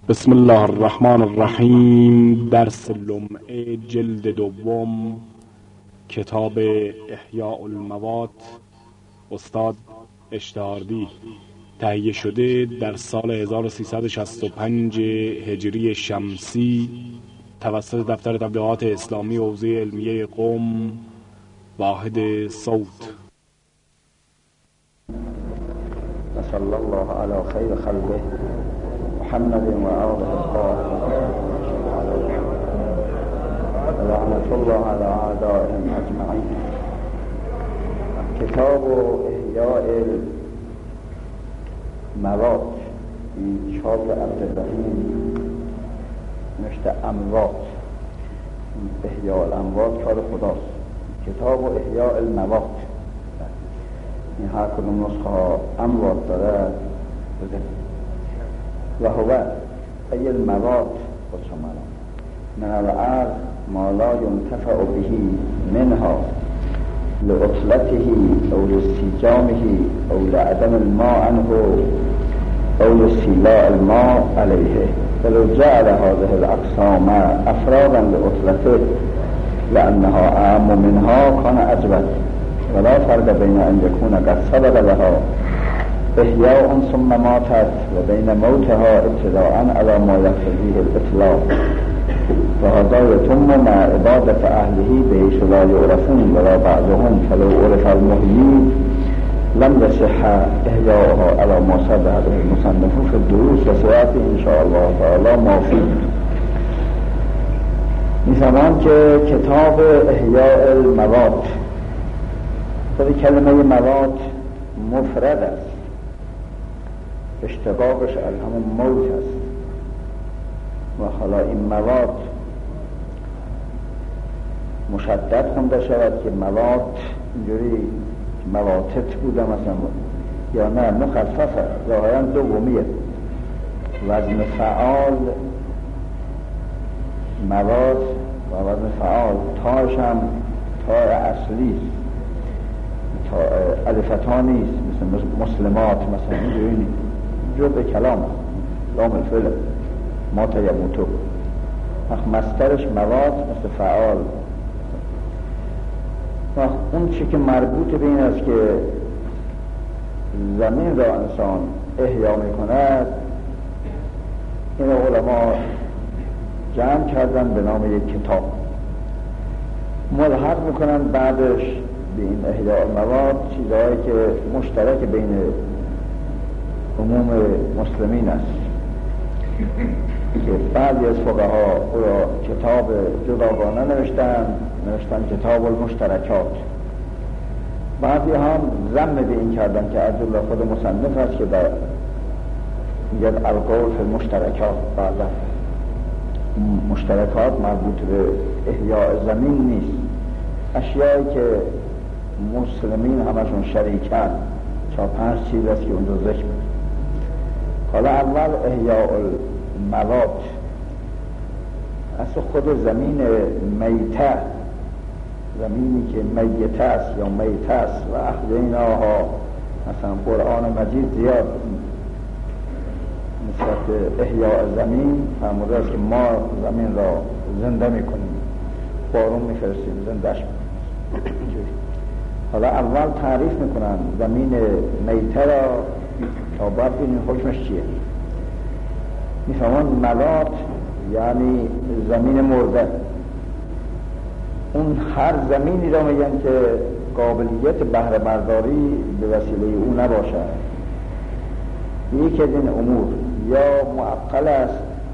بسم الله الرحمن الرحیم. درس لمعه جلد دوم، کتاب احیاء الموات، استاد اشتهاردی. تهیه شده در سال 1365 هجری شمسی توسط دفتر تبلیغات اسلامی حوزه علمیه قم، واحد صوت. صلی الله علی خیر خلقه محمد و آله الطاهرین لعنة الله علی اعدائهم اجمعین. کتاب احیاء الموات، این چاپ عبدالرحیم نوشته اموات، احیاء الاموات کار خداست. کتاب احیاء الموات، این هر کدوم نسخه ها اموات داره و هو ای الموات خودشمانا من الارض ما لا ينتفع به منها لعطلته او لاستیجامه او لعدم الماء عنه او لاستیلاء الماء عليه، فلو جعل هذه الاقسام افرادا لعطلته لانها اعم منها كان اجود، ولا فرق بين ان يكون قد سبق لها احیاء ثم ماتت و بین موتها ابتداء على ما يقتضيه الاطلاق، وهذا يتم مع عبادة اهله بحيث لا يعرفون ولا بعضهم، فلو عرف المحيي لم يصح احیاؤها على ما صرح به المصنف في الدروس و سيأتي ان شاء الله تعالی ما فيه. می‌فهمم که کتاب احیاء الموات، خود کلمه موات مفرد است، اشتقاقش از همون موت است و حالا این موات مشدد خونده شود که موات اینجوری مواتت بوده مثلا، یا نه مخففه، ظاهرا دومیه. وزن فعال موات و وزن فعال تاش هم تای اصلی است، الفتها نیست، مثل مسلمات مثلا اینجوری نیست، جزء کلام لام الفعل مات یموتو. مصدرش موات مثل فعال. اون چی که مربوط به این است که زمین را انسان احیا می کند، این علما جمع کردن به نام یک کتاب، ملحق میکنن بعدش به این احیاء الموات چیزهایی که مشترک بین عموم مسلمین است، که بعضی از فقها او را کتاب جداگانه نوشتن کتاب المشترکات. بعضی هم ضم به این کردن که عبدالله خود مصنف است که در میگه القول فی المشترکات، بعضا مشترکات مربوط به احیاء زمین نیست، اشیایی که مسلمین همشون شریکن، 4-5 چیز است که اونجا ذکر بود. حالا اول احیاء الموات، اصلا خود زمین میته، زمینی که میته است یا میته است و احییناها، مثلا قرآن مجید زیاد نسبت احیاء زمین فرموده است که ما زمین را زنده میکنیم، بارون میفرستیم زندهش میکنیم. حالا اول تعریف میکنن زمین میته را تا بعد ببینیم حکمش چیه. میفهمن موات یعنی زمین مرده، اون هر زمینی را میگن که قابلیت بهره برداری به وسیله او نباشد. یکی از این امور یا معقل است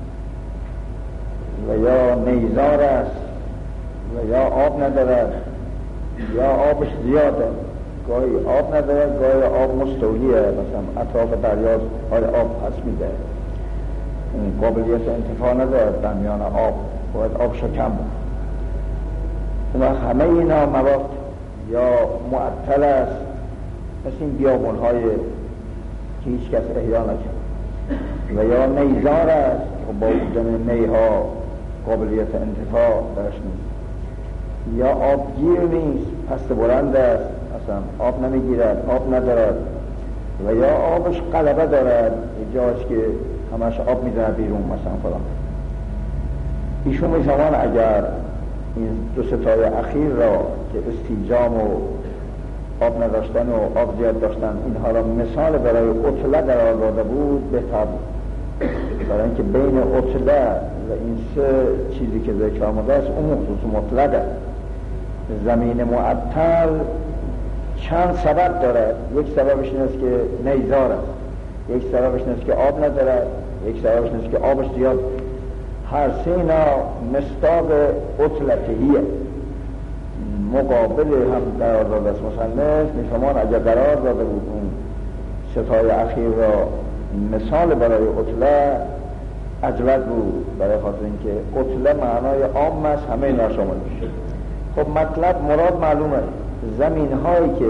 و یا نیزار است و یا آب ندارد یا آبش زیاده، گاهی آب ندارد گاهی آب مستولیه، مثلا اطراف دریا آب پس میده، قابلیت انتفاع ندارد در میان آب، باید آبش کم بود. و همه اینا مواد یا معطل است، مثل این بیابون‌های که هیچ کس احیا نکرد، و یا نیزار است که با بودن نیها قابلیت انتفاع درش نیست، یا آبگیر نیست، پست بلند است، اصلا آب نمیگیرد، آب ندارد، و یا آبش غلبه دارد، جاش که همش آب میزنه بیرون مثلا فلان. ایشون میفهمان اگر این دو ستای اخیر را که استیجام و آب نداشتن و آب زیاد داشتن اینها را مثال برای عطله قرار داده بود بهتر بود، برای اینکه بین عطله و این سه چیزی که ذکر آمده است اون خصوص مطلقه. زمین معطل چند سبب داره، یک سببش این است که نیزار است، یک سببش این است که آب نداره، یک سببش این است که آبش زیاد. هر سه اینا مصداق عطلتهیه، مقابل هم قرار داده است. مصنف میفهمان اگر قرار داده بود اون ستای اخیر را مثال برای عطله اجود بود، برای خاطر اینکه عطله معنای عام است، همه اینا شامل میشه. خب مطلب مراد معلومه، زمین هایی که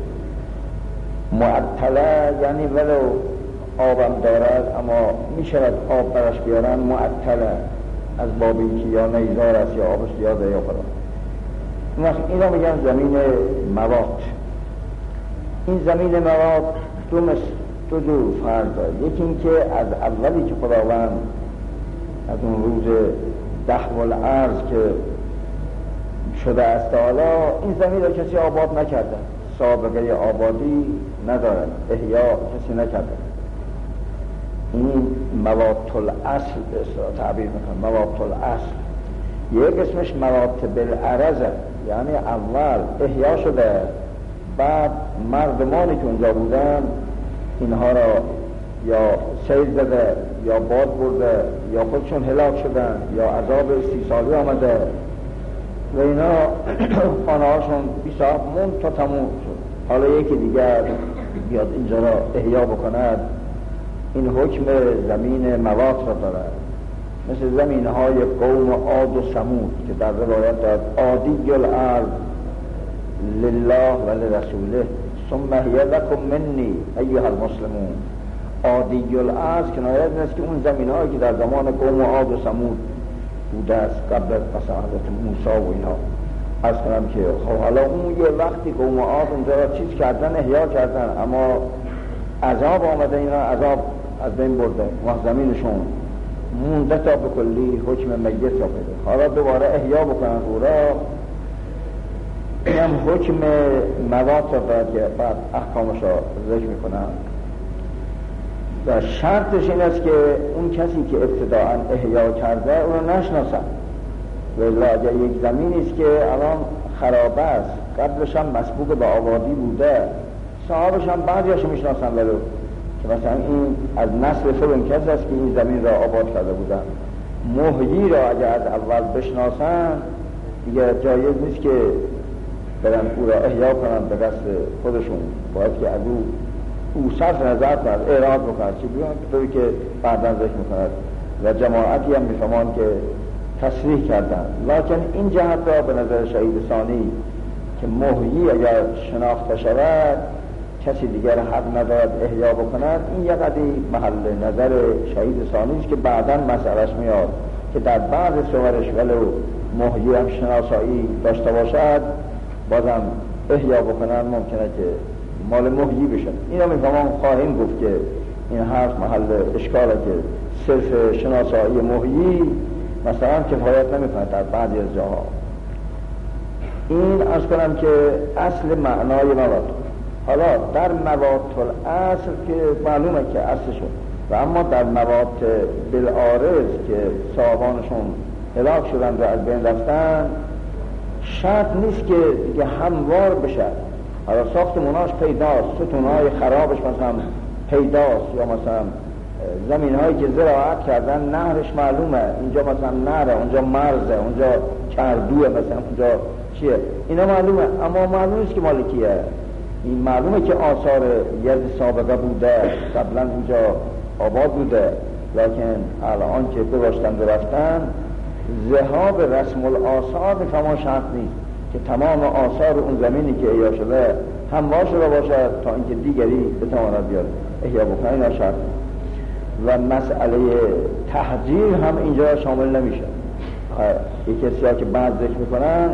معطله یعنی ولو آبم دارد اما میشود آب برش بیارن، معطله از بابی که یا نیزار است یا آبش زیاده یا فلان. اینا میگن زمین مواد. این زمین مواد دو جور فرق داره. یکی این که از اولی که خداوند از اون روز دحو الارض که شده است حالا این زمین را کسی آباد نکرده، سابقه آبادی ندارد، احیا کسی نکرده. این مواد الاصل به اصطلاح تعبیر میکنه، مواد الاصل. یک اسمش مواد بالعرضه، یعنی اول احیا شده، بعد مردمانی که اونجا بودن اینها را یا سیل زده یا باد برده یا خودشون هلاک شدن یا عذاب 30 سالی آمده و اینا خانه هاشون 20 سال موند تا تموم شد. حالا یکی دیگر بیاد اینجا را احیا بکند. این حکم زمین مواد را دارد، مثل زمین های قوم عاد و ثمود که در روایت دارد عادی الارض لله و لرسوله ثم هی لکم منی ایها المسلمون. عادی الارض کنایت است که اون زمین هایی که در زمان قوم عاد و ثمود بوده است قبل مثلا حضرت موسی و اینها. عرض کنم که خب حالا اون یه وقتی قوم عاد اونجا را چیز کردن، احیا کردن، اما عذاب آمده، اینا عذاب از بین برده و زمینشون مونده تا به کلی حکم میت را بده. حالا دوباره احیا بکنن او را، این هم حکم مواد را دارد که بعد احکامش را ذکر میکنن. و شرطش این است که اون کسی که ابتداعا احیا کرده او را نشناسن. ولی اگر یک زمینی است که الان خراب است، قبلش هم مسبوق به آبادی بوده، صاحبش هم بعضیاشو میشناسن، ولی که مثلا این از نسل فلان کس است که این زمین را آباد کرده بودن. محیی را اگر از اول بشناسن دیگه جایز نیست که برن او را احیا کنن به دست خودشون، باید که از او صرف نظر کنند، اعراض بکنند، چی بیان طوری که بعداً ذکر میکند. و جماعتی هم میفهمان که تصریح کردن. لکن این جهت را به نظر شهید ثانی که محیی اگر شناخته شود کسی دیگر حق ندارد احیا بکند، این یه قدری محل نظر شهید ثانی است که بعداً مسئلهش میاد که در بعض صورش ولو محیی هم شناسایی داشته باشد بازم احیا بکنن ممکنه که مال محیی بشن. اینا میفهمم خواهیم گفت که این حرف محل اشکاله که صرف شناسایی محیی مثلا کفایت نمیکنه در بعضی از جاها. این از کنم که اصل معنای مواد. حالا در مواد الاصل که معلومه که اصل شد، و اما در مواد بالعارض که صاحبانشون هلاک شدن و از بین رفتن شرط نیست که دیگه هموار بشه. حالا ساختموناش پیداست، ستونهای خرابش مثلا پیداست، یا مثلا زمین هایی که زراعت کردن نهرش معلومه، اینجا مثلا نهره، اونجا مرزه، اونجا کردوه، مثلا اونجا چیه، اینا معلومه، اما معلوم نیست که مال کیه. این معلومه که آثار ید سابقه بوده، قبلا اینجا آباد بوده، لکن الان که بباشتن برفتن ذهاب رسم الآثار میفهمان شرط نیست که تمام آثار اون زمینی که احیا شده هموار شده باشد تا اینکه دیگری بتواند بیاد احیا بکنه، اینا شرط نیست. و مسئله تحجیر هم اینجا شامل نمیشه. یک کسی که بعد ذکر میکنن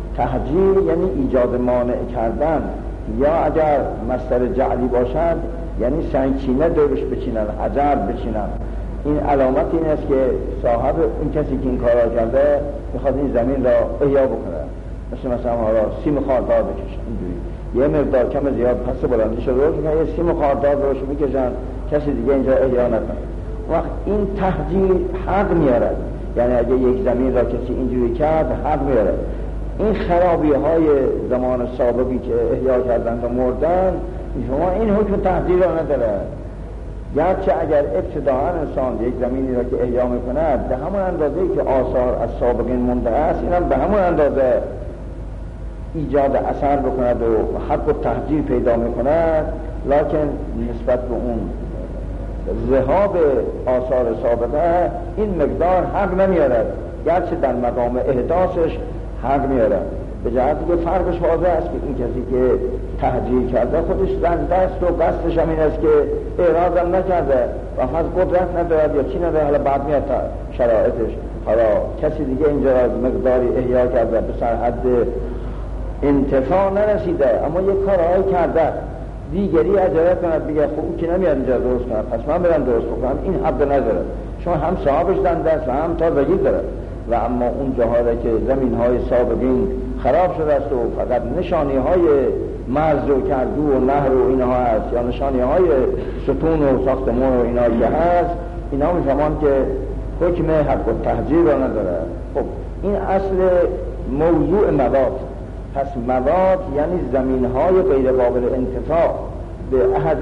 تحجیر یعنی ایجاد مانع کردن، یا اگر مصدر جعلی باشد یعنی سنگچینه دورش بچینن، حجر بچینن. این علامت این است که صاحب این کسی که این کارا کرده میخواد این زمین را احیا بکنه. مثلا حالا سیم خاردار بکشن، اینجوری یه مقدار کم زیاد پس بلندیش رو میکنن، یه سیم خاردار روش میکشن، کسی دیگه اینجا احیا نکنه. وقت این تهجیر حق میاره، یعنی اگه یک زمین را کسی اینجوری کرد حق میاره. این خرابی های زمان سابقی که احیا کردن و مردن شما این حکم تهجیر را نداره. گرچه اگر ابتداعا انسان یک زمینی را که احیا میکند به همون اندازه‌ای که آثار از سابقین مونده است، این هم به همون اندازه ایجاد اثر بکند و حق و تهجیر پیدا میکند، لکن نسبت به اون ذهاب آثار سابقه این مقدار حق نمیارد، گرچه در مقام احداثش حق میارد. به جهتی که فرقش واضح است که این کسی که تهجیر کرده خودش زنده است و قصدش هم این است که اعراض هم نکرده و فقط قدرت ندارد یا چی ندارد، حالا بعد میاد شرایطش، حالا کسی دیگه اینجا از مقداری احیا کرده به سر حد انتفاع نرسیده اما یک کارهایی کرده، دیگری اجاره کند بگه خب اون که نمیاد اینجا درست کند پس من برم درست بکنم، این حق نداره، چون هم صاحبش زنده است و هم تازگی داره. و اما اون جاهایی که زمین های سابقین خراب شده است و فقط نشانی های مرز و کردو و نهر و اینها هست یا نشانی های ستون و ساختمان و اینها که هست، اینا میفهمان که حکم حق و تهجیر را نداره. خب این اصل موضوع مواد. پس مواد یعنی زمین های غیر قابل انتفاع به احد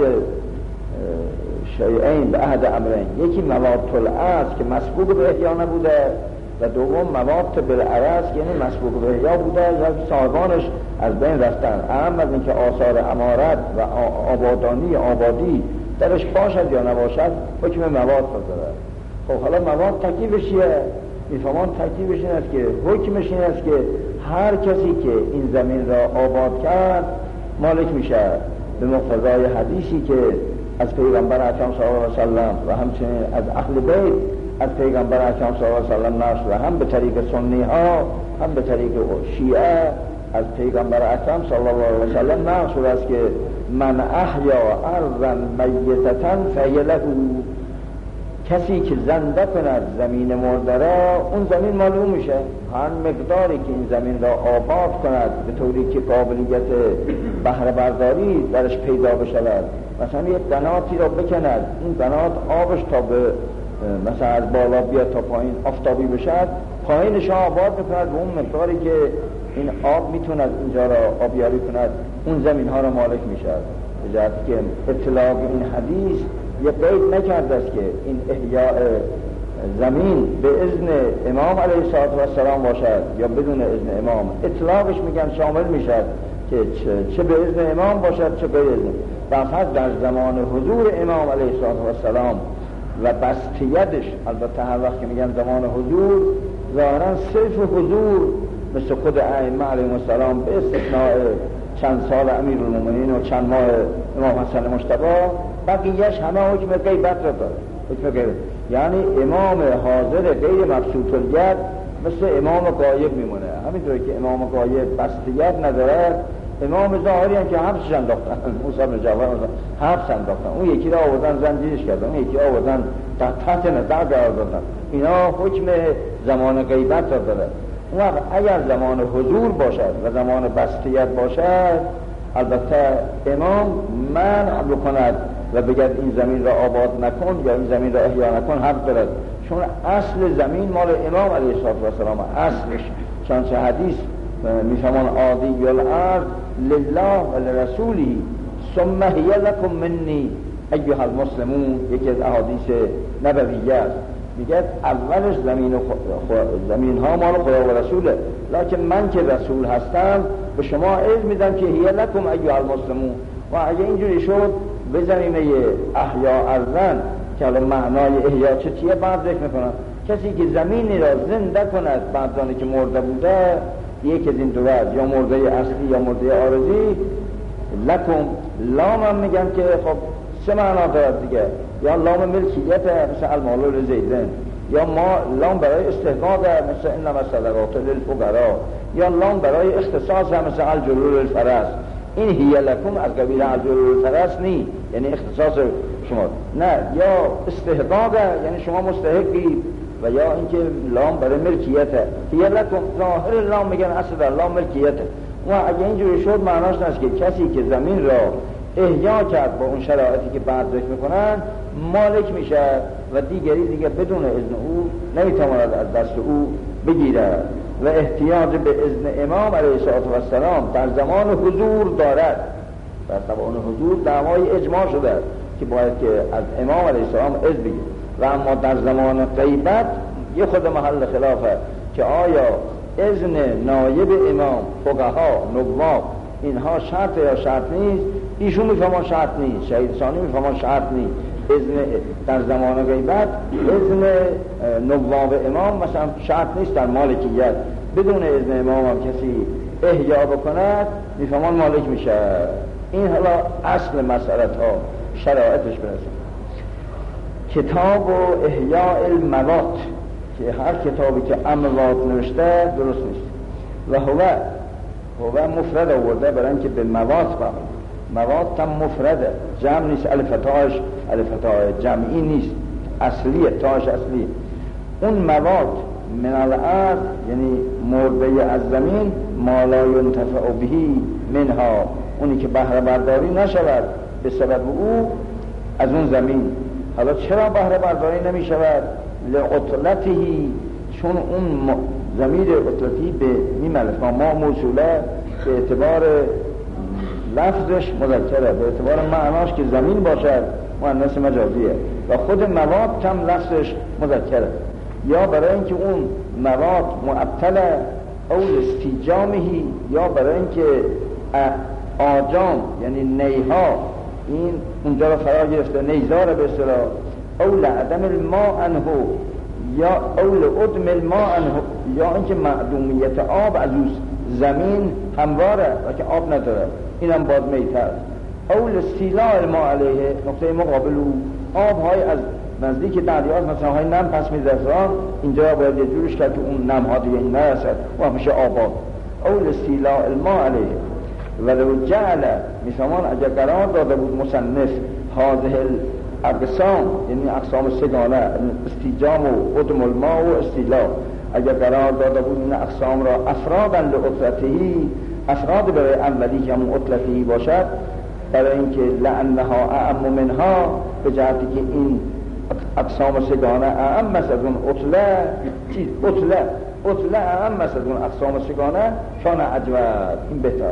شیئین، به احد امرین. یکی مواد طلعه که مسبوق به احیا نبوده و دوم مواد بالعرض یعنی مسبوق به احیا بوده یا صاحبانش از بین رفتن. اهم از اینکه آثار عمارت و آبادی درش باشد یا نباشد حکم مواد داره. خب حالا مواد تکلیفش چیه؟ میفهمان تکلیفش این است که حکمش این است که هر کسی که این زمین را آباد کرد مالک میشه به مقتضای حدیثی که از پیغمبر اکرم صلی الله علیه و سلم و همچنین از اهل بیت از پیغمبر اکرم صلی الله علیه و سلم نقل و هم به طریق سنی ها هم به طریق شیعه از پیغمبر اکرم صلی الله علیه و سلم نقل شده است که من احیا ارضا میتة فهی له، کسی که زنده کند زمین مرده را اون زمین معلوم میشه. هر مقداری که این زمین را آباد کند به طوری که قابلیت بهره برداری درش پیدا بشود، مثلا یک قناتی را بکند، این قنات آبش تا به مثلا از بالا بیاد تا پایین آفتابی بشد، پایینش آباد بکند و اون مقداری که این آب میتوند اینجا را آبیاری کند اون زمین ها را مالک میشد. به جهتی که اطلاق این حدیث یه قید نکرده است که این احیاء زمین به اذن امام علیه السلام باشد یا بدون اذن امام. اطلاقش میگن شامل میشد که چه به اذن امام باشد چه به اذن، و فقط در زمان حضور امام علیه السلام و بستیدش. البته هر وقت که میگن زمان حضور ظاهرا صرف حضور مثل خود ائمه علیهم السلام به استثناء چند سال امیرالمومنین و چند ماه امام حسن مجتبی، بقیه‌اش همه حکم غیبت را داره. حکم غیبت یعنی امام حاضر غیر مبسوط الید مثل امام غایب میمونه. همینطوری که امام غایب بستیت نداره، امام ظاهری هم که حبسش انداختن، موسی بن جعفر حبس انداختن، اون یکی را آوردن زنجیرش کردن، اون یکی آوردن تحت نظر قرار دادن. اینا حکم زمان غیبت را داره. اون وقت اگر زمان حضور باشد و زمان بستیت باشد، البته امام منع بکند و بگد این زمین را آباد نکن یا این زمین را احیا نکن حق دارد، چون اصل زمین مال امام علیه السلام اصلش. چنانچه حدیث میفهمان عادی الارض لله و لرسوله ثم هی لکم منی ایها المسلمون، یکی از احادیث نبویه است. میگه اولش زمین ها مال خدا و رسوله، لکن من که رسول هستم به شما اذن میدم که هی لکم ایها المسلمون. و اگه اینجوری شد به زمینه احیا ارضن که الان معنای احیا چیه بعد ذکر میکنم، کسی که زمینی را زنده کند بعد که مرده بوده، یک از این دو وجه، یا مرده اصلی یا مرده عارضی، لکم لام هم میگن که خب سه معنا دارد دیگه، یا لام ملکیت مثل المال لزیدن، یا ما لام برای استحقاق مثل انما الصدقات للفقراء، یا لام برای اختصاص مثل الجلول للفرس. این هی لکم از قبیل الطرس نی، یعنی اختصاص شما، نه یا استحقاقه یعنی شما مستحقی، و یا اینکه لام برای ملکیته. هی لکم ظاهر لام میگن اصل در لام ملکیته. و اگه اینجوری شد معناش است که کسی که زمین را احیا کرد با اون شرایطی که بعد ذکر میکنن مالک میشه و دیگه بدون اذن او نمیتواند از دست او بگیره و احتیاج به اذن امام علیه السلام در زمان حضور دارد. در زمان حضور دعوای اجماع شده که باید که از امام علیه السلام اذن بگیره، و اما در زمان غیبت یه خود محل خلافه که آیا اذن نایب امام، فقها، نواب اینها شرط یا شرط نیست. ایشون میفهمان شرط نیست، شهید ثانی میفهمان شرط نیست. اذن در زمان غیبت اذن نواب امام مثلا شرط نیست در مالکیت، بدون اذن امام هم کسی احیا بکند میفهمان مالک میشه. این حالا اصل مسئلت ها شرایطش برسیم. کتاب و احیاء الموات که هر کتابی که اموات نوشته درست نیست و هو مفرد آورده برای اینکه به موات بخونه. موات هم مفرده، جمع نیست، الفتاش جمعی نیست، اصلیه، تاش اصلیه. اون موات من الارض یعنی مرده از زمین، ما لا ینتفع بهی منها، اونی که بهره برداری نشود به سبب او از اون زمین. حالا چرا بهره برداری نمی شود؟ لعطلتهی، چون اون ضمیر عطلتی به میملک ما موصوله به اعتبار لفظش مذکره، به اعتبار معناش که زمین باشد مؤنث مجازیه، و خود مواد هم لفظش مذکره. یا برای اینکه اون مواد معطله او استیجامهی، یا برای اینکه آجام یعنی نیها این اونجا رو فرا گرفته، نیزار به اصطلاح، او لعدم الماء عنه، یا او لعدم الماء عنه، یا اینکه معدومیت آب از اون زمین همواره و که آب نداره، اینم باز میتر. او لاستیلاء الماء علیه، نقطه مقابل او آب های از نزدیک دریاست، مثلا های نم پس می‌ذارن، اینجا باید یه جورش کرد که اون نم ها دیگه نرسد و میشه آباد. او لاستیلاء الماء علیه. ولو جعل، میفهمان اگر قرار داده بود مصنف هذه الاقسام، یعنی اقسام سگانه، استیجام و عدم الماء و استیلاء، اگر قرار داده بود این اقسام را افرادا لعطلتهی، افراد برای اولی که همون عطلتهی باشد، برای اینکه لانها اعم منها، به جهتی که این اقسام سگانه اعم است از اون عطله اعم است از اون اقسام سگانه، شان عجوه، این بهتر.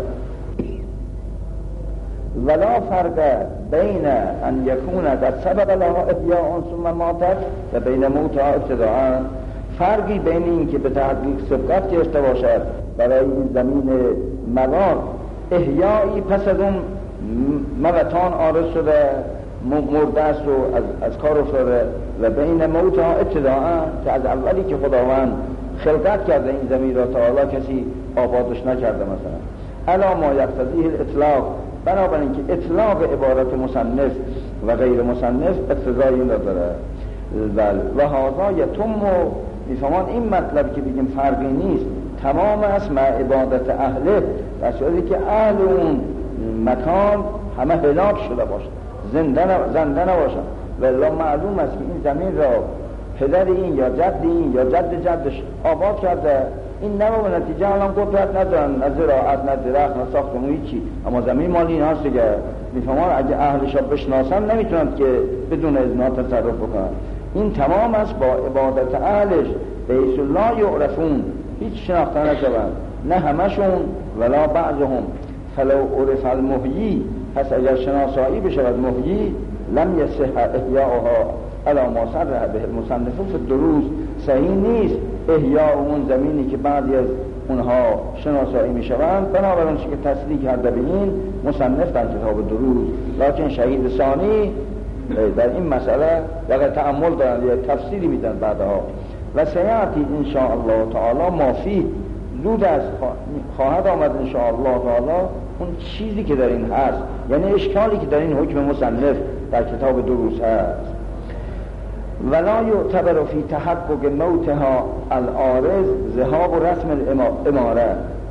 ولا فرق بین ان یکون قد سبق لها احیاء ثم ماتت و بین موتها ابتداء، فرقی بین این که به تحقیق سبقت گرفته باشد برای این زمین مواد احیایی پس از اون موتان عارض شده، مرده است و از کار افتاده، و بین موتها ابتداء، که از اولی که خداوند خلقت کرده این زمین را تا حالا کسی آبادش نکرده. مثلا الا ما یقتضیه الاطلاق، بنابراین که اطلاق عبارت مصنف و غیر مصنف اقتضای این را داره. و هذا یتم، میفهمان این مطلب که بگیم فرقی نیست تمام است مع عبادت اهله، در صورتی که اهل اون مکان همه هلاک شده باشد، زنده نباشد. و الا معلوم است که این زمین را پدر این یا جد این یا جد جدش آباد کرده، این نمو نتیجه الان قدرت ندارن، نه زراعت، نه درخت، نه ساختمون، هیچی، اما زمین مال این هاست دیگه. میفهمان اگه اهلش را بشناسن نمیتونند که بدون اذن تصرف بکنن. این تمام است با عبادت اهلش، بیس لا یعرفون، هیچ شناخته نشوند، نه همشون ولا بعضهم. فلو عرف المحیی، پس اگر شناسایی بشود محیی، لم یصح احیاؤها علی ما صرح به المصنف فی الدروس، صحیح نیست احیاء اون زمینی که بعضی از اونها شناسایی میشوند بنابراین که تصدیق کرده به این مصنف در کتاب دروس. لکن شهید ثانی در این مسئله واقع تأمل دارند، یا تفسیری میدن بعدها. و سیاتی ان شاء الله تعالی ما فی، زود است خواهد آمد ان شاء الله تعالی اون چیزی که در این هست، یعنی اشکالی که در این حکم مصنف در کتاب دروس هست. ولا یعتبر فی تحقق موتها العارض ذهاب و رسم الاماره،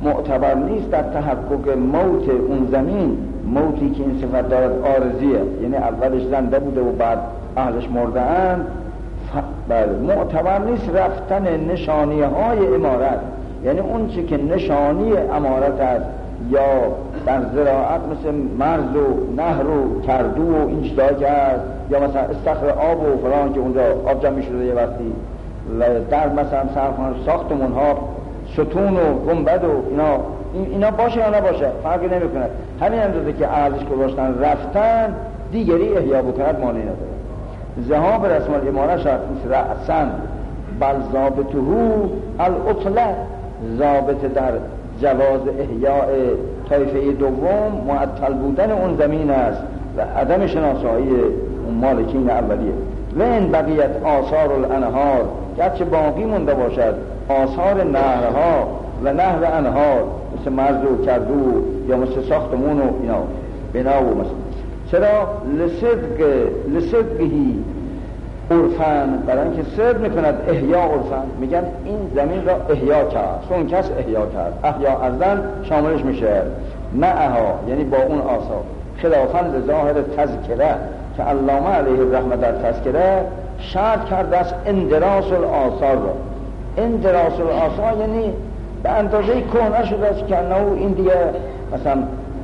معتبر نیست در تحقق موت اون زمین، موتی که این صفت دارد عارضیه، یعنی اولش زنده بوده و بعد اهلش مرده‌اند. معتبر نیست رفتن نشانی های امارت، یعنی اون چی که نشانی امارت است یا در زراعت مثل مرز و نهر و کردو و این چیزایی که هست، یا مثلا استخر آب و فلان که اونجا آب جمع شده یه وقتی، و در مثلا سرخانه ساختمون ها ستون و گنبد و اینا باشه یا نباشه فرقی نمیکنه. همین اندازه که ارزش گذاشتن رفتن دیگری احیا بکند مانعی نداره. ذهاب رسم الاماره شرط نیست رأسن بل ضابطه الاطلق، ضابط در جواز احیاء طایفه دوم معطل بودن اون زمین است و عدم شناسایی اون مالکین اولیه. و این بقیت آثار الانهار، گرچه باقی مونده باشد آثار نهرها و نهر انهار مثل مرز و کردو یا مثل ساختمون و اینا بنا و مثل چرا لصدقهی عرفن، برای اینکه صدق میکند احیا عرفن، میگن این زمین را احیا کرد، اون کس احیا کرد، احیا ازن شاملش میشه معها، یعنی با اون آثار. خلافاً لظاهر تذکره که علامه علیه الرحمه در تذکره شرط کرده است اندراس الاثار را. اندراس الاثار یعنی به اندازه کهنه شده است که انه این دیگه مثلا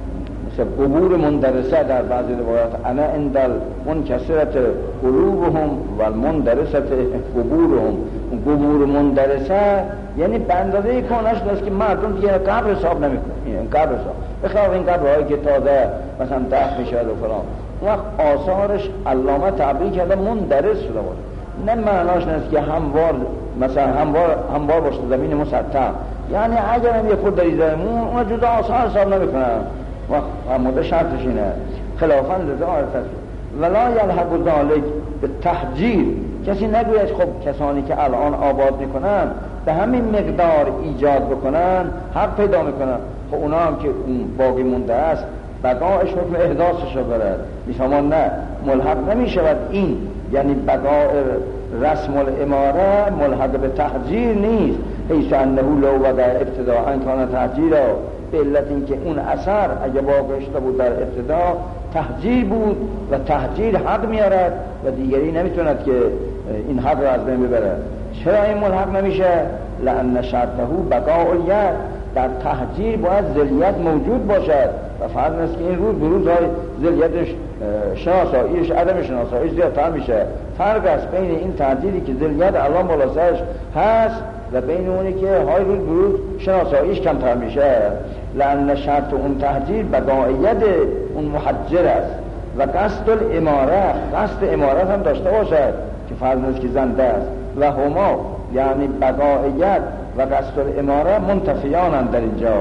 قبور مندرسه در بعضی روایات انا اندل منکسرت قلوبهم و المندرسه قبورهم. قبور مندرسه یعنی به اندازه کهنه شده است که مردم دیگه قبر حساب نمیکنه. این قبر حساب بخواه این قبرهایی که تازه مثلا دفن میشه و فلان، اون وقت آثارش علامه تعبیر کرده مندرس شده باشه. نه معناش نیست که هموار مثلا هموار باشه زمین مسطح، یعنی اگر هم یه خود داری زمین اون جدا آثار حساب نمیکنه. وقت مده شرطش اینه خلافاً لظاهر تذکره ولا یلحق ذلک به تحجیر. کسی نگوید خب کسانی که الان آباد میکنن به همین مقدار ایجاد بکنن حق پیدا میکنن، خب اونا هم که اون باقی مونده است بقایش حکم احداثش رو برد میفهمان. نه ملحق نمیشود این، یعنی بقای رسم الاماره ملحق به تحجیر نیست. حیث انه لو وقع ابتداء کان تحجیرا، به علت اینکه اون اثر اگه واقع شده بود در ابتدا تحجیر بود و تحجیر حق میارد و دیگری نمیتوند که این حق را از بین ببره. چرا این ملحق نمیشه؟ لان شرطه بقاء الید، در تحجیر باید ذلیت موجود باشد و فرض است که این روز بروزهای ذلیتش شناساییش عدم شناساییش زیادتر میشه. فرق است بین این تحجیری که ذلیت الان بالا سرش هست و بین اونی که های روز بروز شناساییش کمتر میشه. لان شرط اون تحجیر بقایت اون محجر است و قصد الاماره، قصد امارت هم داشته باشد که فرض است که زنده است و هما یعنی بقایت و قصد الاماره منتفیانن در اینجا.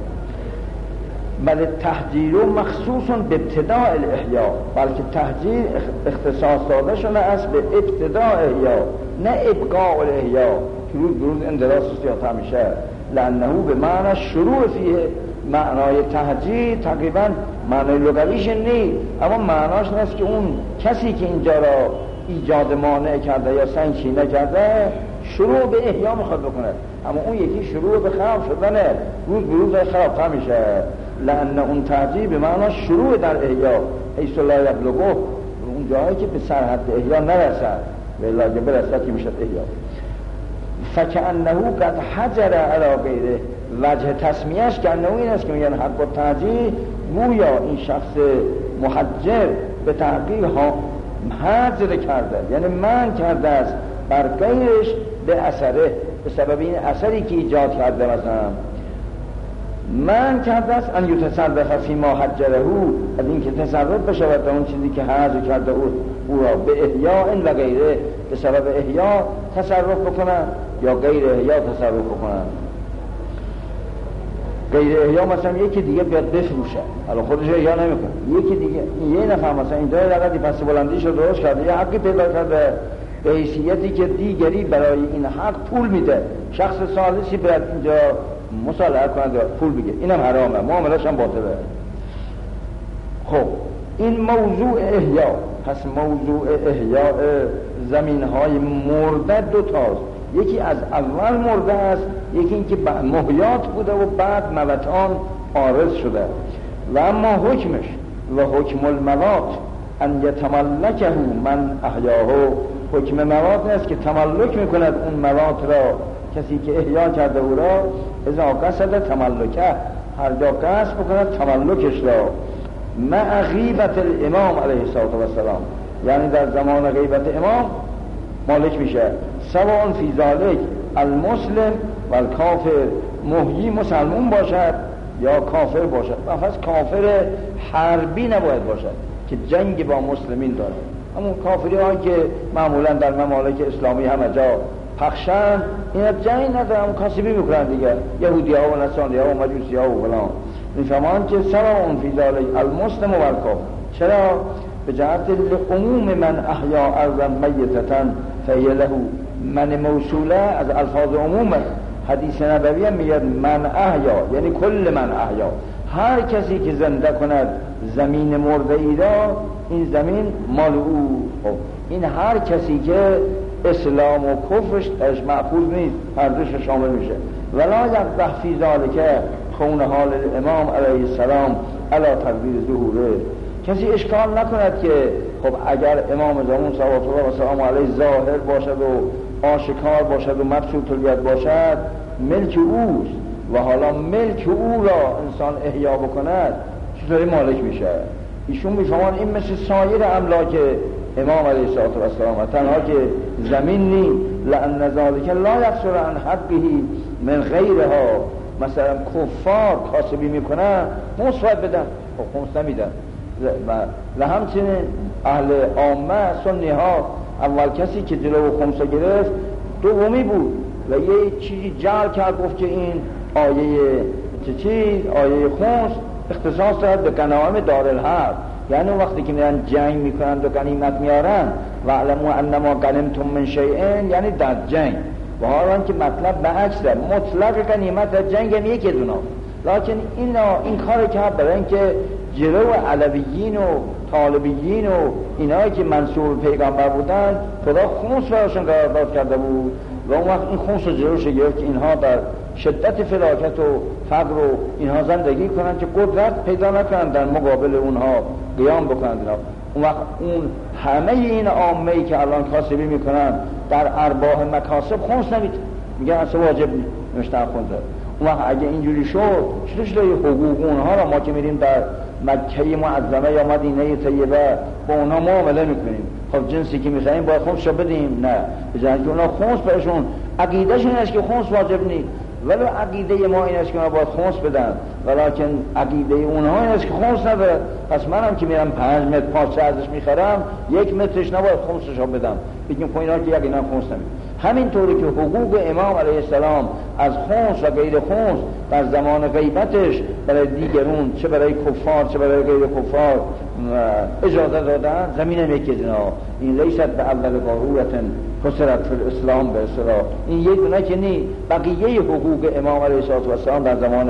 بل تحجیر مخصوص به ابتداء الاحیا، بلکه تحجیر اختصاص داده شده است به ابتداء احیا نه ابقاء الاحیا که روز بروز اندراس زیادتر میشه. لانه به معنی شروع فیه، معنای تحجیر تقریبا معنای لغویش نیست، اما معناش نیست که اون کسی که اینجا را ایجاد مانع کرده یا سنگینه کرده شروع به احیا میخواد بکنه، اما اون یکی شروع به خراب شدنه، روز به روز خرابتر میشه. لان اون تحجیر به معنی شروع در احیا، حیث لا یبلغه، اون جایی که به سرحد احیا نرسد و الا که برسد که میشد احیا. فکأنه قد حجر علی غیره، وجه تسمیهش که انه این است که میگن حق و تحجیر، گویا این شخص محجر به تحقیق حجر کرده، یعنی من کرده است بر غیرش به اثره، به سبب این اثری که ایجاد کرده. مثلا من کرده است ان یتصرف فی ما حجره، از این که تصرف بشود اون چیزی که حجر کرده او را به احیا و غیره، به سبب احیا تصرف بکنن یا غیر احیا تصرف بکنن. غیر احیا مثلا یکی دیگه بیاد بفروشه، حالا خودش احیا نمیکنه، یکی دیگه یه نفر مثلا اینجا لقدی پس بلندیش رو درست کرده، یه حقی پیدا کرده به حیثیتی که دیگری برای این حق پول میده، شخص ثالثی بیاد اینجا مصالحه کنه پول بگه، اینم حرامه، معامله‌اش هم باطله. خب این موضوع احیا، پس موضوع احیاء زمین‌های مرده دو تاست. یکی از اول مرده است، یکی اینکه محیات بوده و بعد موتان عارض شده. و اما حکمش و حکم الموات ان یتملکه من احیاه، حکم موات است که تملک میکند اون موات را کسی که احیا کرده او را، اذا قصد تملکه، هر جا قصد بکند تملکش را، مع غیبت الامام علیه السلام، یعنی در زمان غیبت امام مالک میشه. سواء فی ذلک المسلم و الکافر، محیی مسلمون باشد یا کافر باشد. پس کافر حربی نباید باشد که جنگ با مسلمین داره. همون کافری هایی که معمولا در ممالک اسلامی همه جا پخشن، اینا جنگ ندارن، کاسبی میکنن دیگه، یهودی ها و نصرانی ها و مجوسی ها و فلان. میفهمان که سواء فی ذلک المسلم و الکافر. چرا؟ به جهت عموم من احیا ارضا میتة فهی له، من موصوله از الفاظ عمومه. حدیث نبوی هم میگه من احیا، یعنی کل من احیا، هر کسی که زنده کند زمین مرده ای را، این زمین مال او. این هر کسی که اسلام و کفرش درش محفوظ نیست، هر دوش شامل میشه. ولا یقدح فی ذلک کون حال الامام علیه السلام علی تقدیر ظهوره. کسی اشکال نکند که خب اگر امام زمان صلوات الله و سلام علیه ظاهر باشد و آشکار باشد و مبسوط الید باشد، ملک اوست و حالا ملک او را انسان احیا بکند، چطوری مالک میشه؟ ایشون میفهمان این مثل سایر املاک امام علیه السلام، تنها که زمین نی، لأن ذلک لا یقصر عن حقه من غیرها. مثلا کفار کاسبی میکنن، خمس باید بدن، خب خمس نمیدن. و همچنین اهل عامه سنی ها، اول کسی که جلو خمس گرفت دومی بود و یه چیزی جعل کرد، گفت که این آیه خمس اختصاص دارد به غنایم دارالحرب، یعنی وقتی که میرن جنگ میکنن و غنیمت میارن، و علموا انما غنمتم من شیء، یعنی در جنگ. و حالا که مطلب به عکسه، مطلق غنیمت در جنگ هم یکی دونا، لیکن این کار کرد برای اینکه جلو علویین و طالبیین و اینایی که منصور پیغمبر بودن، خدا خمس براشون قرارداد کرده بود و اون وقت این خمس رو جلوش گرفت که اینها در شدت فلاکت و فقر و اینها زندگی کنن که قدرت پیدا نکنن در مقابل اونها قیام بکنن اینا. اون وقت اون همه این عامه‌ای که الان کاسبی میکنن در ارباح مکاسب خمس نمیده، میگن اصلا واجب نمیشتن خونده. اون وقت اگه اینجوری شد، چطور شده حقوق اونها را ما که میریم در مکه معظمه یا مدینه طیبه با اونها معامله میکنیم، خب جنسی که میخوایم باید خمس رو بدیم؟ نه، بجانب که اونها خمس برشون عقیدهشون این است که خمس واجب نیست، ولی عقیده ما این است که اونها باید خمس بدن، ولیکن عقیده اونها این است که خمس نداره. پس منم که میرم 5 متر پارچه ازش میخرم، 1 مترش نباید خمسش رو بدم، بگیم خب اینا که یقینا خمس نمید. همینطوری که حقوق امام علیه السلام از خمس و غیر خمس در زمان غیبتش برای دیگرون، چه برای کفار چه برای غیر کفار، اجازه دادن، زمینم یکی دینا. این لیست به اول قارورتن خسرت فی الاسلام به اصطلاح، این یک دونه که نی، بقیه حقوق امام علیه السلام در زمان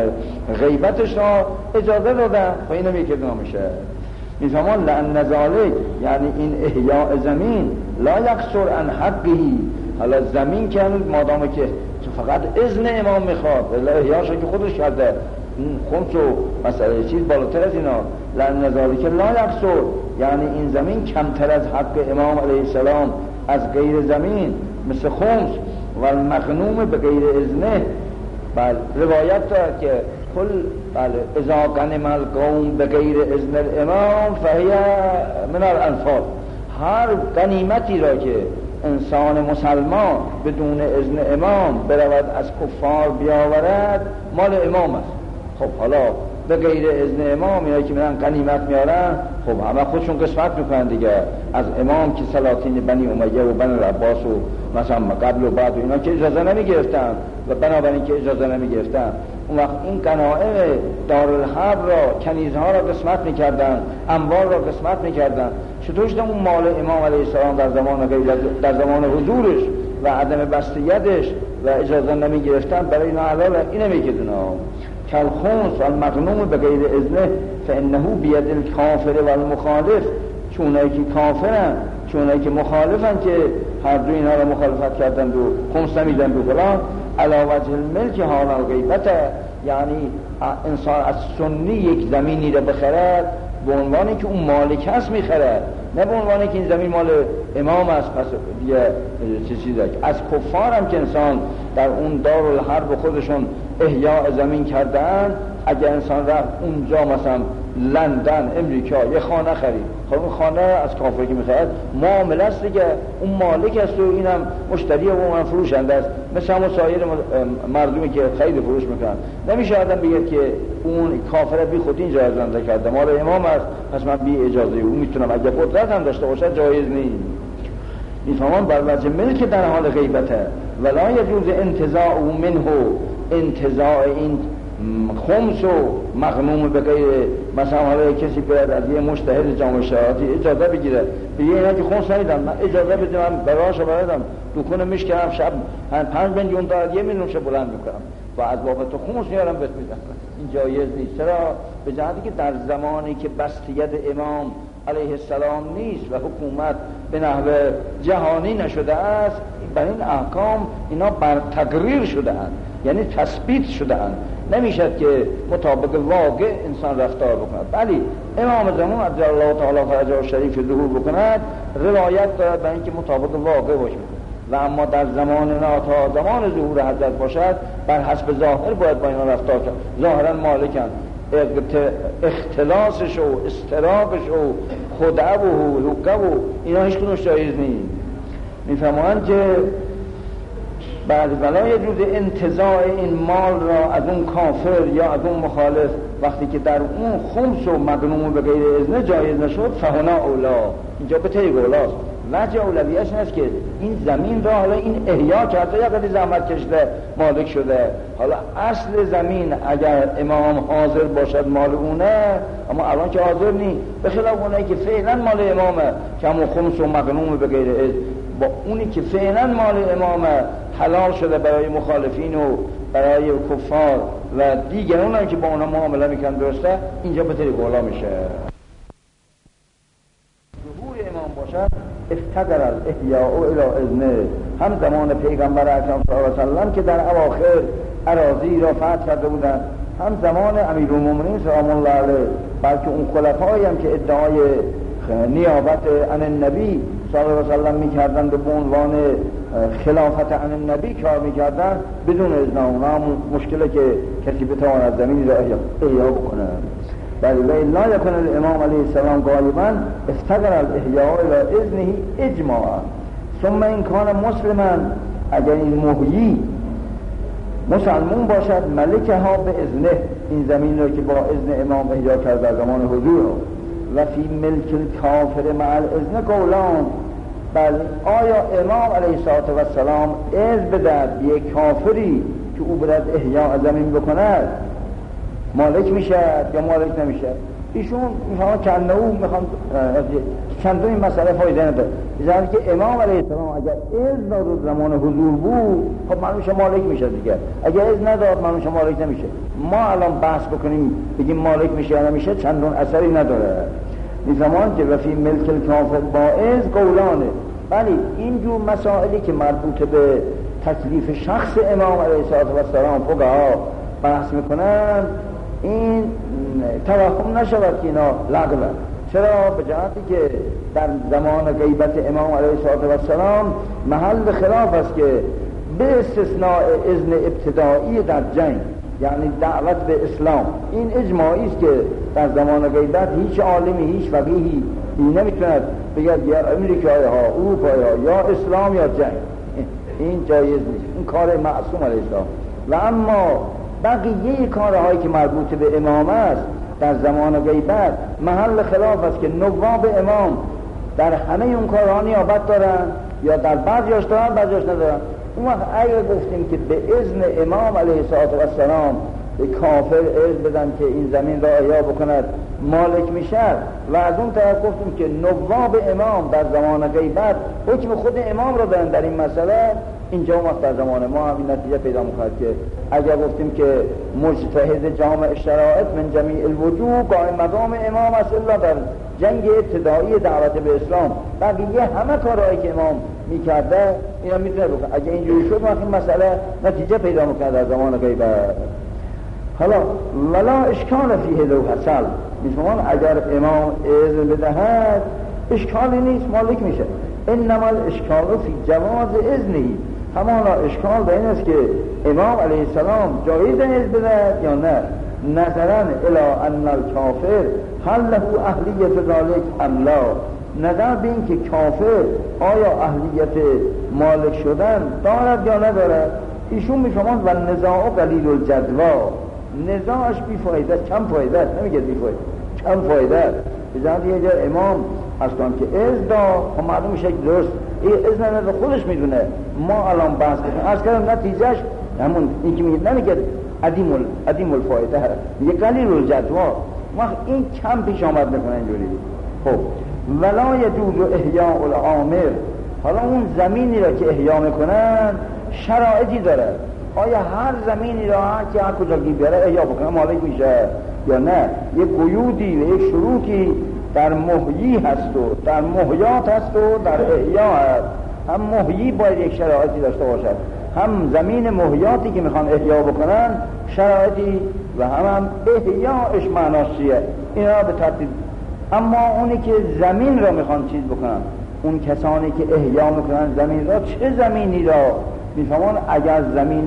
غیبتش را اجازه دادن و اینم یکی دینا میشه. میفهمان لأن ذلک، یعنی این احیاء زمین، لا یقصر عن حقه. حالا زمین که مادامه که فقط اذن امام میخواد، ولی احیاءش که خودش کرده، خمس و مسئله چیز بالاتر از اینا. لأن ذلک لا یقصر، یعنی این زمین کمتر از حق امام علیه السلام از غیر زمین، مثل خمس و المغنوم به غیر اذنه. بله روایت دارد که کل اذا غنم القوم به غیر اذن الامام فهی من الانفال. هر غنیمتی را که انسان مسلمان بدون اذن امام برود از کفار بیاورد، مال امام است. خب حالا به غیر اذن امام اینایی که میرن غنیمت میارن، خب همه خودشون قسمت میکنن دیگه از امام، که سلاطین بنی امیه و بنی العباس و مثلا قبل و بعد و اینا که اجازه نمیگرفتن و بنابراین که اجازه نمیگرفتن، اون وقت این غنایم دارالحرب را، کنیزها را قسمت میکردن، اموال را قسمت میکردن. چطور شده اون مال امام علیه السلام در زمان غیبت، در زمان حضورش و عدم بستیتش و اجازه نمیگرفتن، برای اینا حلاله؟ اینه میگه کالخمس والمغنوم به غیر اذنه فانه بید الکافر والمخالف. چونایی که کافرن، که اونایی که مخالفن که هر دو اینا رو مخالفت کردن و خمس نمیدن و فلان، علی وجه الملک حالا غیبت، یعنی انسان از سنی یک زمینی رو بخرد به عنوانی که اون مالک هست میخرد، نه به عنوانی که این زمین مال امام است. پس دیگه چیزی از کفار هم که انسان در اون دارالحرب خودشون احیاء زمین کردن، اگر انسان رفت اونجا مثلا لندن امریکا یه خانه خرید، خب اون خانه از کافر که میخواد معامله است دیگه، اون مالک است و اینم مشتری و اون فروشنده است، مثل همون سایر مردمی که خرید فروش میکنن. نمیشه آدم بگه که اون کافر بی خود اینجا زنده کرده مال امام است پس من بی اجازه او میتونم، اگه قدرت هم داشته باشه جایز نیست. میفهمون بر وجه ملک در حال غیبته ولا یجوز انتزاع منه، انتزاع این خمس و مغنوم به غیر، مثلا حالا کسی باید از یه مجتهد جامعه شرایطی اجازه بگیره بگه اینا که خمس ندیدم من اجازه بدم، من براشو بردم دکونه میشکنم شب 5 میلیون دلار 1 میلیون شو بلند میکنم و از بابت خمس میارم بهت میدم. این جایز نیست. چرا؟ به جهتی که در زمانی که بستیت امام علیه السلام نیست و حکومت به نحو جهانی نشده است، بر این احکام اینا بر تقریر شده اند، یعنی تثبیت شده اند، نمیشد که مطابق واقع انسان رفتار بکند. ولی امام زمان عجل الله تعالی فرجه شریف ظهور بکند روایت دارد برای اینکه مطابق واقع باشه، و اما در زمان تا زمان ظهور حضرت باشد بر حسب ظاهر باید با اینا رفتار کرد. ظاهرا مالکن، اختلاسش و استراقش و خدعه و حقه و اینا هیچ کنوش جایز نیست. میفهمند که بعد ولا یجوز انتزاع این مال را از اون کافر یا از اون مخالف وقتی که در اون خمس و مغنوم به غیر اذن جایز نشد، فهنا اولا، اینجا به طریق اولاست. وجه اولویش این است که این زمین را حالا این احیا کرده یا قدی زحمت کشیده مالک شده، حالا اصل زمین اگر امام حاضر باشد مال اونه، اما الان که حاضر نیست، به خلاف اونایی که فعلا مال امامه که همون خمس و مغنوم به غیر اذن، با اونی که فعلا مال امامه حلال شده برای مخالفین و برای کفار و دیگران هم که با اونا معامله میکنن درسته، اینجا به طریق اولا میشه. ظهور امام باشد افتقر الاحیاء الی اذنه، هم زمان پیغمبر اکرم صلی الله علیه و سلم که در اواخر اراضی را فتح کرده بودند، هم زمان امیرالمومنین سلام الله علیه، بلکه اون خلفایی هم که ادعای نیابت عن النبی صلی الله علیه و سلم میکردند و به عنوان خلافت عن النبی کار میکردن بدون اذن اونا، مشکله که کسی بتواند زمینی را احیا بکنه. بل لا یکن الامام علیه السلام غالبا افتقر الاحیاء الى اذنه اجماعا. ثم این کان مسلما، اگر این محیی مسلمون باشد ملکه ها به اذنه، این زمین را که با اذن امام احیا کرد در زمان حضور، و فی ملک الکافر مع الاذن قولان، بل آیا امام علیه السلام اذن بدهد به یک کافری که او باید احیا زمین بکند مالک میشه یا مالک نمیشه؟ ایشون میخوان کنده او میخوان چندون این مسئله فایده نداره. بزنید که امام علیه السلام اگر اذن داد زمان حضور بود خب معلوم میشه مالک میشه دیگه، اگر اذن نداد معلوم میشه مالک نمیشه. ما الان بحث بکنیم بگیم مالک میشه یا نمیشه چندون اثری نداره. میفهمان که وفی ملک الکافر با اذن قولانه. ولی اینجور مسائلی که مربوط به تکلیف شخص امام علیه السلام فقها بحث میکنن، این توهم نشود که اینا لغوه. چرا؟ به جهتی که در زمان غیبت امام علیه السلام محل خلاف است که به استثناء اذن ابتدایی در جنگ، یعنی دعوت به اسلام، این اجماعی است که در زمان غیبت هیچ عالمی هیچ فقیهی این نمیتوند بگه یا امریکایی ها اروپایی ها یا اسلام یا جنگ، این جایز نیست، این کار معصوم علیه السلام. و اما بقیه کارهایی که مربوط به امام است در زمان غیبت محل خلاف است که نواب امام در همه اون کارها نیابت دارن یا در بعضیاش دارن بعضیاش ندارن. اون وقت اگر گفتیم که به اذن امام علیه السلام به کافر اذن بدن که این زمین را احیا بکند مالک میشه، و از اون طرف گفتیم که نواب امام در زمان غیبت حکم خود امام را دارن در این مسئله، اینجا وقت در زمان ما هم این نتیجه پیدا می‌کنه که اگر گفتیم که مجتهد جامع شرایط من جمیع الوجوه قائم مقام امام است الا در جنگ ابتدایی دعوت به اسلام، بقیه همه کارهایی که امام میکرده اینا میتونه بکنه. اگه اینجوری شد وقتی مسئله نتیجه پیدا میکنه در زمان غیبت. حالا ولا اشکال فیه لو حصل، میفهمان اگر امام اذن بدهد اشکالی نیست، مالک میشه. انما الاشکال فی جواز اذنی، همانا اشکال به این است که امام علیه السلام جایز اذن بدهد یا نه. نظرا الی ان الکافر هل له اهلیت ذلک ام لا، نظر به این که کافر آیا اهلیت مالک شدن دارد یا ندارد. ایشون میفهمند و نزاع قلیل الجدوا، نزاعش بیفایده است، کم فایده است، نمیگه بیفایده، کم فایده است. بذات یه جا امام اصلا که از دا معلوم میشه که درست این از نظر خودش میدونه، ما الان بحث کنیم از کردم نتیجهش همون این که نمیگه عدیم الفایده هست، میگه قلیل الجدوا، وقت این کم پیش آمد میکنه اینجوری. خب ولا یجوز احیاء العامر، حالا اون زمینی را که احیا میکنن شرایطی داره، آیا هر زمینی را که هر کجا بیاره احیا بکنه مالک میشه یا نه؟ یک قیودی و یک شروطی در محیی هست و در محیات هست و در احیا هست. هم محیی باید یک شرایطی داشته باشد، هم زمین محیاتی که میخوان احیا بکنن شرایطی و هم احیاش معناش چیه اینا به ترتیب. اما اونی که زمین را میخوان چیز بکنن، اون کسانی که احیا میکنن زمین را، چه زمینی را میفهمون؟ اگر زمین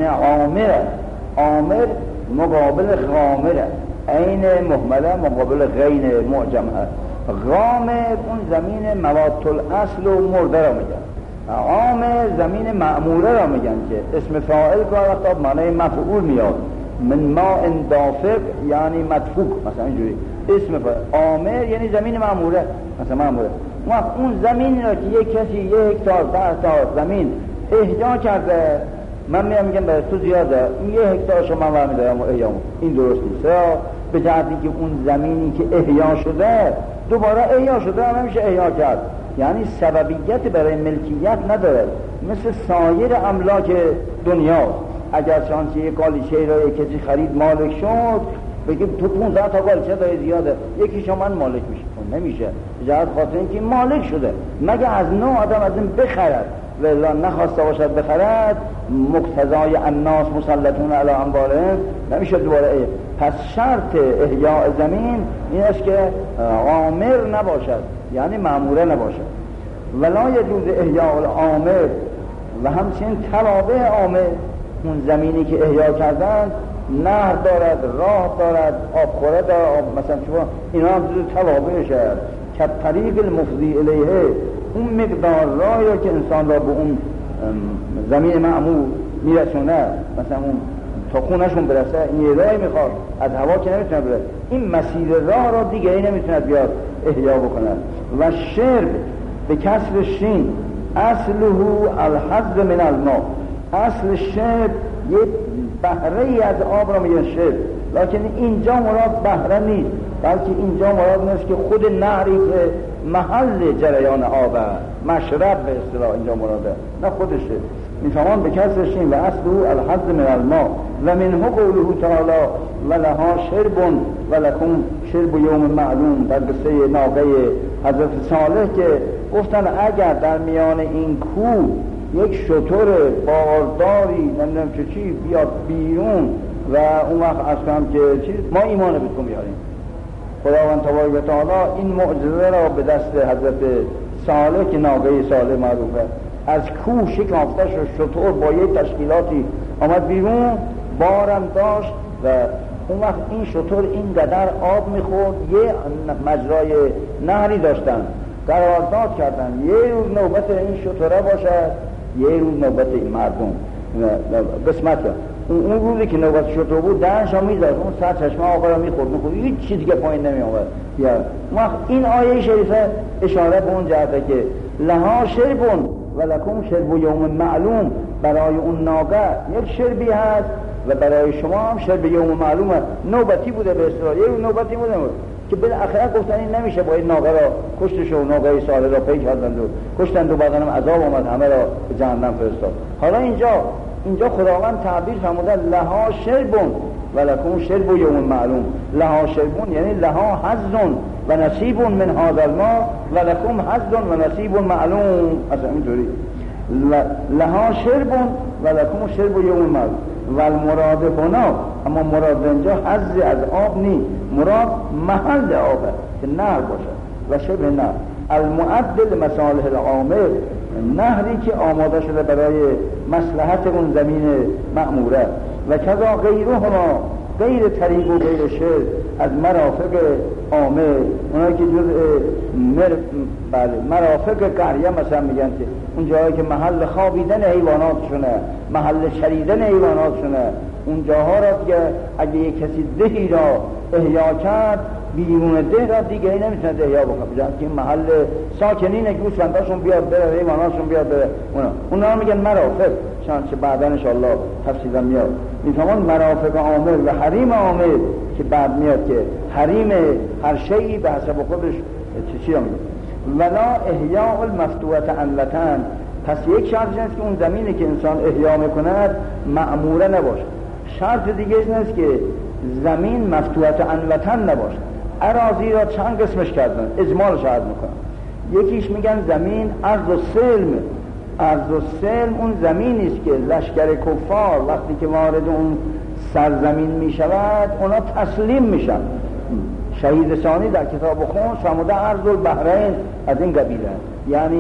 عامر مقابل غامره، عین مهمله مقابل غین معجمه، غامر اون زمین مواد الاصل و مرده را میگن، عامر زمین معموره را میگن که اسم فاعل که وقتا معنی مفعول میاد، من ماء دافق یعنی مدفوق، مثلا اینجوری اسم فاعل. عامر یعنی زمین معموره، مثلا معموره. اون زمین را که یک کسی 1 هکتار 10 تا زمین احیا کرده، من میگم برای تو زیاده، این 1 هکتار شما من میدارم احیا، این درست نیست. به جهتی که اون زمینی که احیا شده دوباره احیا شده هم نمیشه احیا کرد، یعنی سببیت برای ملکیت نداره، مثل سایر املاک دنیا. اگر شانسی یک قالیچه را کسی خرید مالک شد، بگیم تو 15 تا قالیچه داری زیاده، یکیشو من مالک میشه، نمیشه. جهت خاطر اینکه مالک شده، مگه از نوع آدم از این بخرد و الا نخواسته باشد بخرد، مقتضای الناس مسلطون علی اموالهم، نمیشه دوباره پس شرط احیاء زمین این است که عامر نباشد، یعنی معموره نباشد. ولا یجوز احیاء العامر، و همچنین توابع عامر، اون زمینی که احیا کردن نهر دارد، راه دارد، آبخوره دارد، مثلا شما اینا هم جز توابعشه، که طریق المفضی الیه، اون مقدار راهی که انسان را به اون زمین معمول میرسونه، مثلا اون تا خونشون برسه این راهی میخواد، از هوا که نمیتونه بره، این مسیر راه را دیگه ای نمیتونه بیاد احیا بکنه. و شرب به کسر شین اصله الحظ من الماء، اصل شرب یک بهره ای از آب را میگن شرب، لیکن اینجا مراد بهره نیست، بلکه اینجا مراد نیست که خود نهری که محل جریان آب مشرب به اصطلاح اینجا مراده، نه خودشه. میفهمان به کسر شین و اصله الحظ من الماء و منه قوله تعالی و لها شرب و لکم شرب یوم معلوم، در قصه ناقه حضرت صالح که گفتن اگر در میان این کوه یک شتر بارداری نمیدونم چی بیاد بیرون و اون وقت اصلا که چیز ما ایمان بهتون بیاریم. خداوند تبارک و تعالی این معجزه را به دست حضرت صالح که ناقه صالح معروفه از کوه شکافته شد، شتر با یک تشکیلاتی آمد بیرون، بارم داشت و اون وقت این شتر این قدر آب میخورد، یه مجرای نهری داشتن، قرارداد کردن یه روز نوبت این شتره باشد، یه روز نوبت این مردم قسمت کرد. اون روزی که نوبت شتر بود دهنش ها میزد، اون سر چشمه آقا را میخورد، هیچ چیز دیگه پایین نمی آمد. اون وقت این آیه شریفه اشاره به اون جهته که لها شربون و لکم شرب یوم معلوم، برای اون ناقه یک شربی هست و برای شما هم شرب یوم معلوم هست. نوبتی بوده به اصطلاح، یه نوبتی بوده که بالاخره گفتن این نمیشه، باید ناقه را کشتش و ناقه صالح را پی کردند و کشتند و بعدن هم عذاب آمد، همه را به جهنم فرستاد. حالا اینجا خداوند تعبیر فرموده لها شربون و لکم شرب یوم معلوم. لها شربون یعنی لها حظ و نصیب من هذا الماء و لکم حظ و نصیب معلوم. اصلا اینطوری لها شرب و لکم شرب یوم معلوم. و المراد هنا، اما مراد اینجا حظ از آب نیست، مراد محل آبه که نهر باشه و شبه نهر. المعدل مصالح العامه، نهری که آماده شده برای مصلحت اون زمین مأموره. و کذا غیرهما، غیر طریق و غیر شرک از مرافق عامه، اونایی که جزء مرافق قریه مثلا میگن که اون جایی که محل خوابیدن حیواناتشونه، محل چریدن حیواناتشونه، اون جاها را که اگه یک کسی دهی را احیا کرد، بیرون ده را دیگه نمیتونه احیا بکنه، که محل ساکنین گوسفنداشون بیاد بره، حیواناتشون بیاد بره، اونا میگن مرافق. چنانچه بعدا انشاءالله تفصیلا میاد میفهمون مرافق عامه و حریم عامه که بعد میاد که حریم هر شیئی به حسب خودش چی را میگه. ولا احیاء المفتوحة عنوة، پس یک شرطش است که اون زمینی که انسان احیا میکند مأموره نباشه. شرط دیگه است که زمین مفتوحة عنوة نباشه. اراضی را چند قسمش کردن، اجمالش عرض میکنن. یکیش میگن زمین ارض السلم. ارض السلم اون زمینی است که لشکر کفار وقتی که وارد اون سرزمین میشود اونا تسلیم میشن. شهید ثانی در کتاب خون فرموده ارض البحرین از این قبیله، یعنی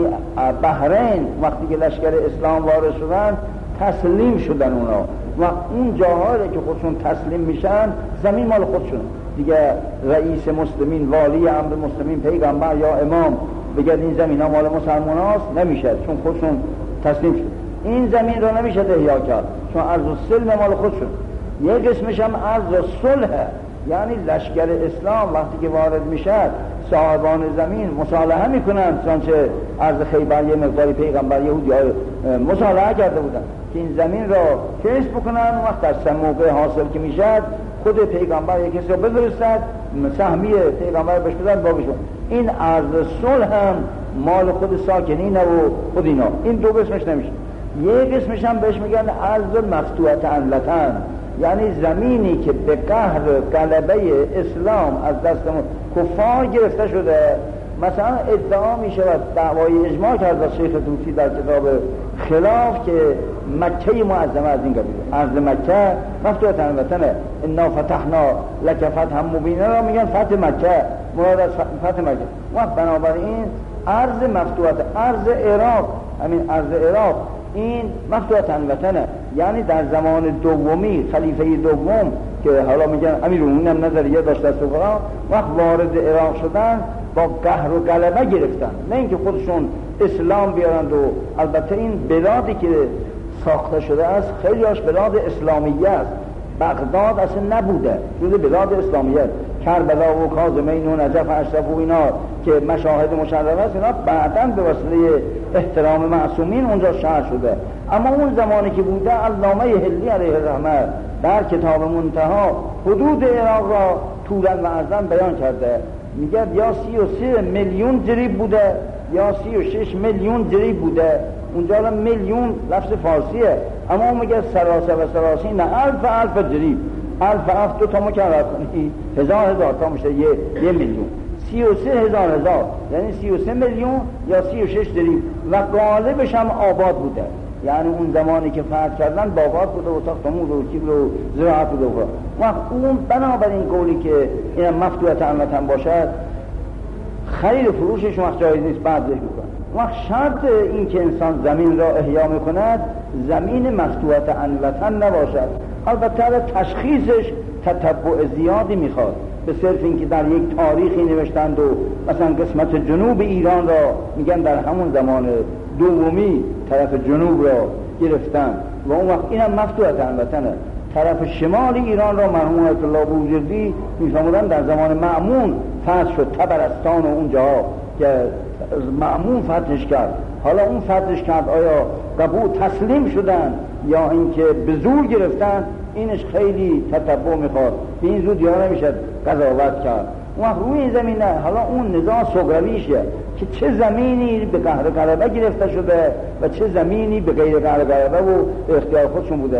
بحرین وقتی که لشکر اسلام وارد شدن تسلیم شدن اونا، و اون جاهایی که خودشون تسلیم میشن زمین مال خودشون دیگه. رئیس مسلمین، والی امر مسلمین، پیغمبر یا امام بگه این زمین ها مال مسلمان هاست نمیشه، چون خودشون تسلیم شد. این زمین رو نمیشه احیا کرد چون ارض السلم مال خودشون. یک قسمش هم ارض الصلح، یعنی لشکر اسلام وقتی که وارد میشه صاحبان زمین مصالحه میکنن، چنانچه ارض خیبر یه مقداری پیغمبر یهودی ها مصالحه کرده بودن که این زمین را کسب بکنن، وقت در موقع حاصل که میشد خود پیغمبر یک کسی رو بفرستد سهمی پیغمبر بهش بدن باقیش. این ارض صلح هم مال خود ساکنین و خود اینا. این دو قسمش نمیشه. یک قسمش هم بهش میگن ارض مفتوحة عنوة، یعنی زمینی که به قهر غلبه اسلام از دست کفار گرفته شده. مثلا ادعا می شود، دعوای اجماع کرد شیخ طوسی در کتاب خلاف که مکه معظمه از این قبیله، ارض مکه مفتوحة عنوة، انا فتحنا لک فتحا مبینا را میگن فتح مکه، مراد از فتح مکه. و بنابراین ارض مفتوحة، ارض عراق، همین ارض عراق این مفتوحة عنوة، یعنی در زمان دومی خلیفه دوم که حالا میگن امیرالمومنین هم نظریه داشته است وقت وارد عراق شدن با قهر و غلبه گرفتن، نه اینکه خودشون اسلام بیارند. و البته این بلادی که ساخته شده است خیلیش بلاد اسلامیه است. بغداد اصلا نبوده، جز بلاد اسلامیه. کربلا و کاظمین و نجف و اشرف و اینا که مشاهد مشرفه است، اینا بعداً به وسیله احترام معصومین اونجا شهر شده. اما اون زمانی که بوده علامه حلی علیه الرحمه در کتاب منتها حدود عراق را طولاً و عرضاً بیان کرده. میگه یا 33 میلیون جریب بوده یا 36 میلیون جریب بوده. اونجا میلیون لفظ فارسیه، اما اون میگه سراسر و سراسی نه الف جریب. الف دو تا مکرر کنی هزار تا میشه یه میلیون. 33,000 یعنی 33 میلیون یا 36 جریب. و غالبش هم آباد بوده، یعنی اون زمانی که فتح کردن باغات بوده و ساختمون و چیز و زراعت بوده. و اون بنابراین قولی که این مفتوحة عنوة باشد خرید فروشش وقت جایز نیست، بعد ذکر کنه. وقت شرط این که انسان زمین را احیا میکند زمین مفتوحة عنوة نباشد. البته تشخیصش تتبع زیادی میخواد، به صرف اینکه در یک تاریخی نوشتند و مثلا قسمت جنوب ایران را میگن در همون زمان دومی طرف جنوب را گرفتن و اون وقت اینم مفتوحة عنوة. طرف شمال ایران را مرحوم آیت الله بوجردی میفرمودن در زمان مأمون فتح شد، طبرستان و اونجاها که مأمون فتحش کرد. حالا اون فتحش کرد آیا قبول تسلیم شدن یا اینکه به زور گرفتن، اینش خیلی تتبع میخواد، به این زود یا نمیشه قضاوت کرد. اون روی این زمین نه. حالا اون نزاع صغرویشه که چه زمینی به قهر غلبه گرفته شده و چه زمینی به غیر قهر غلبه و اختیار خودشون بوده.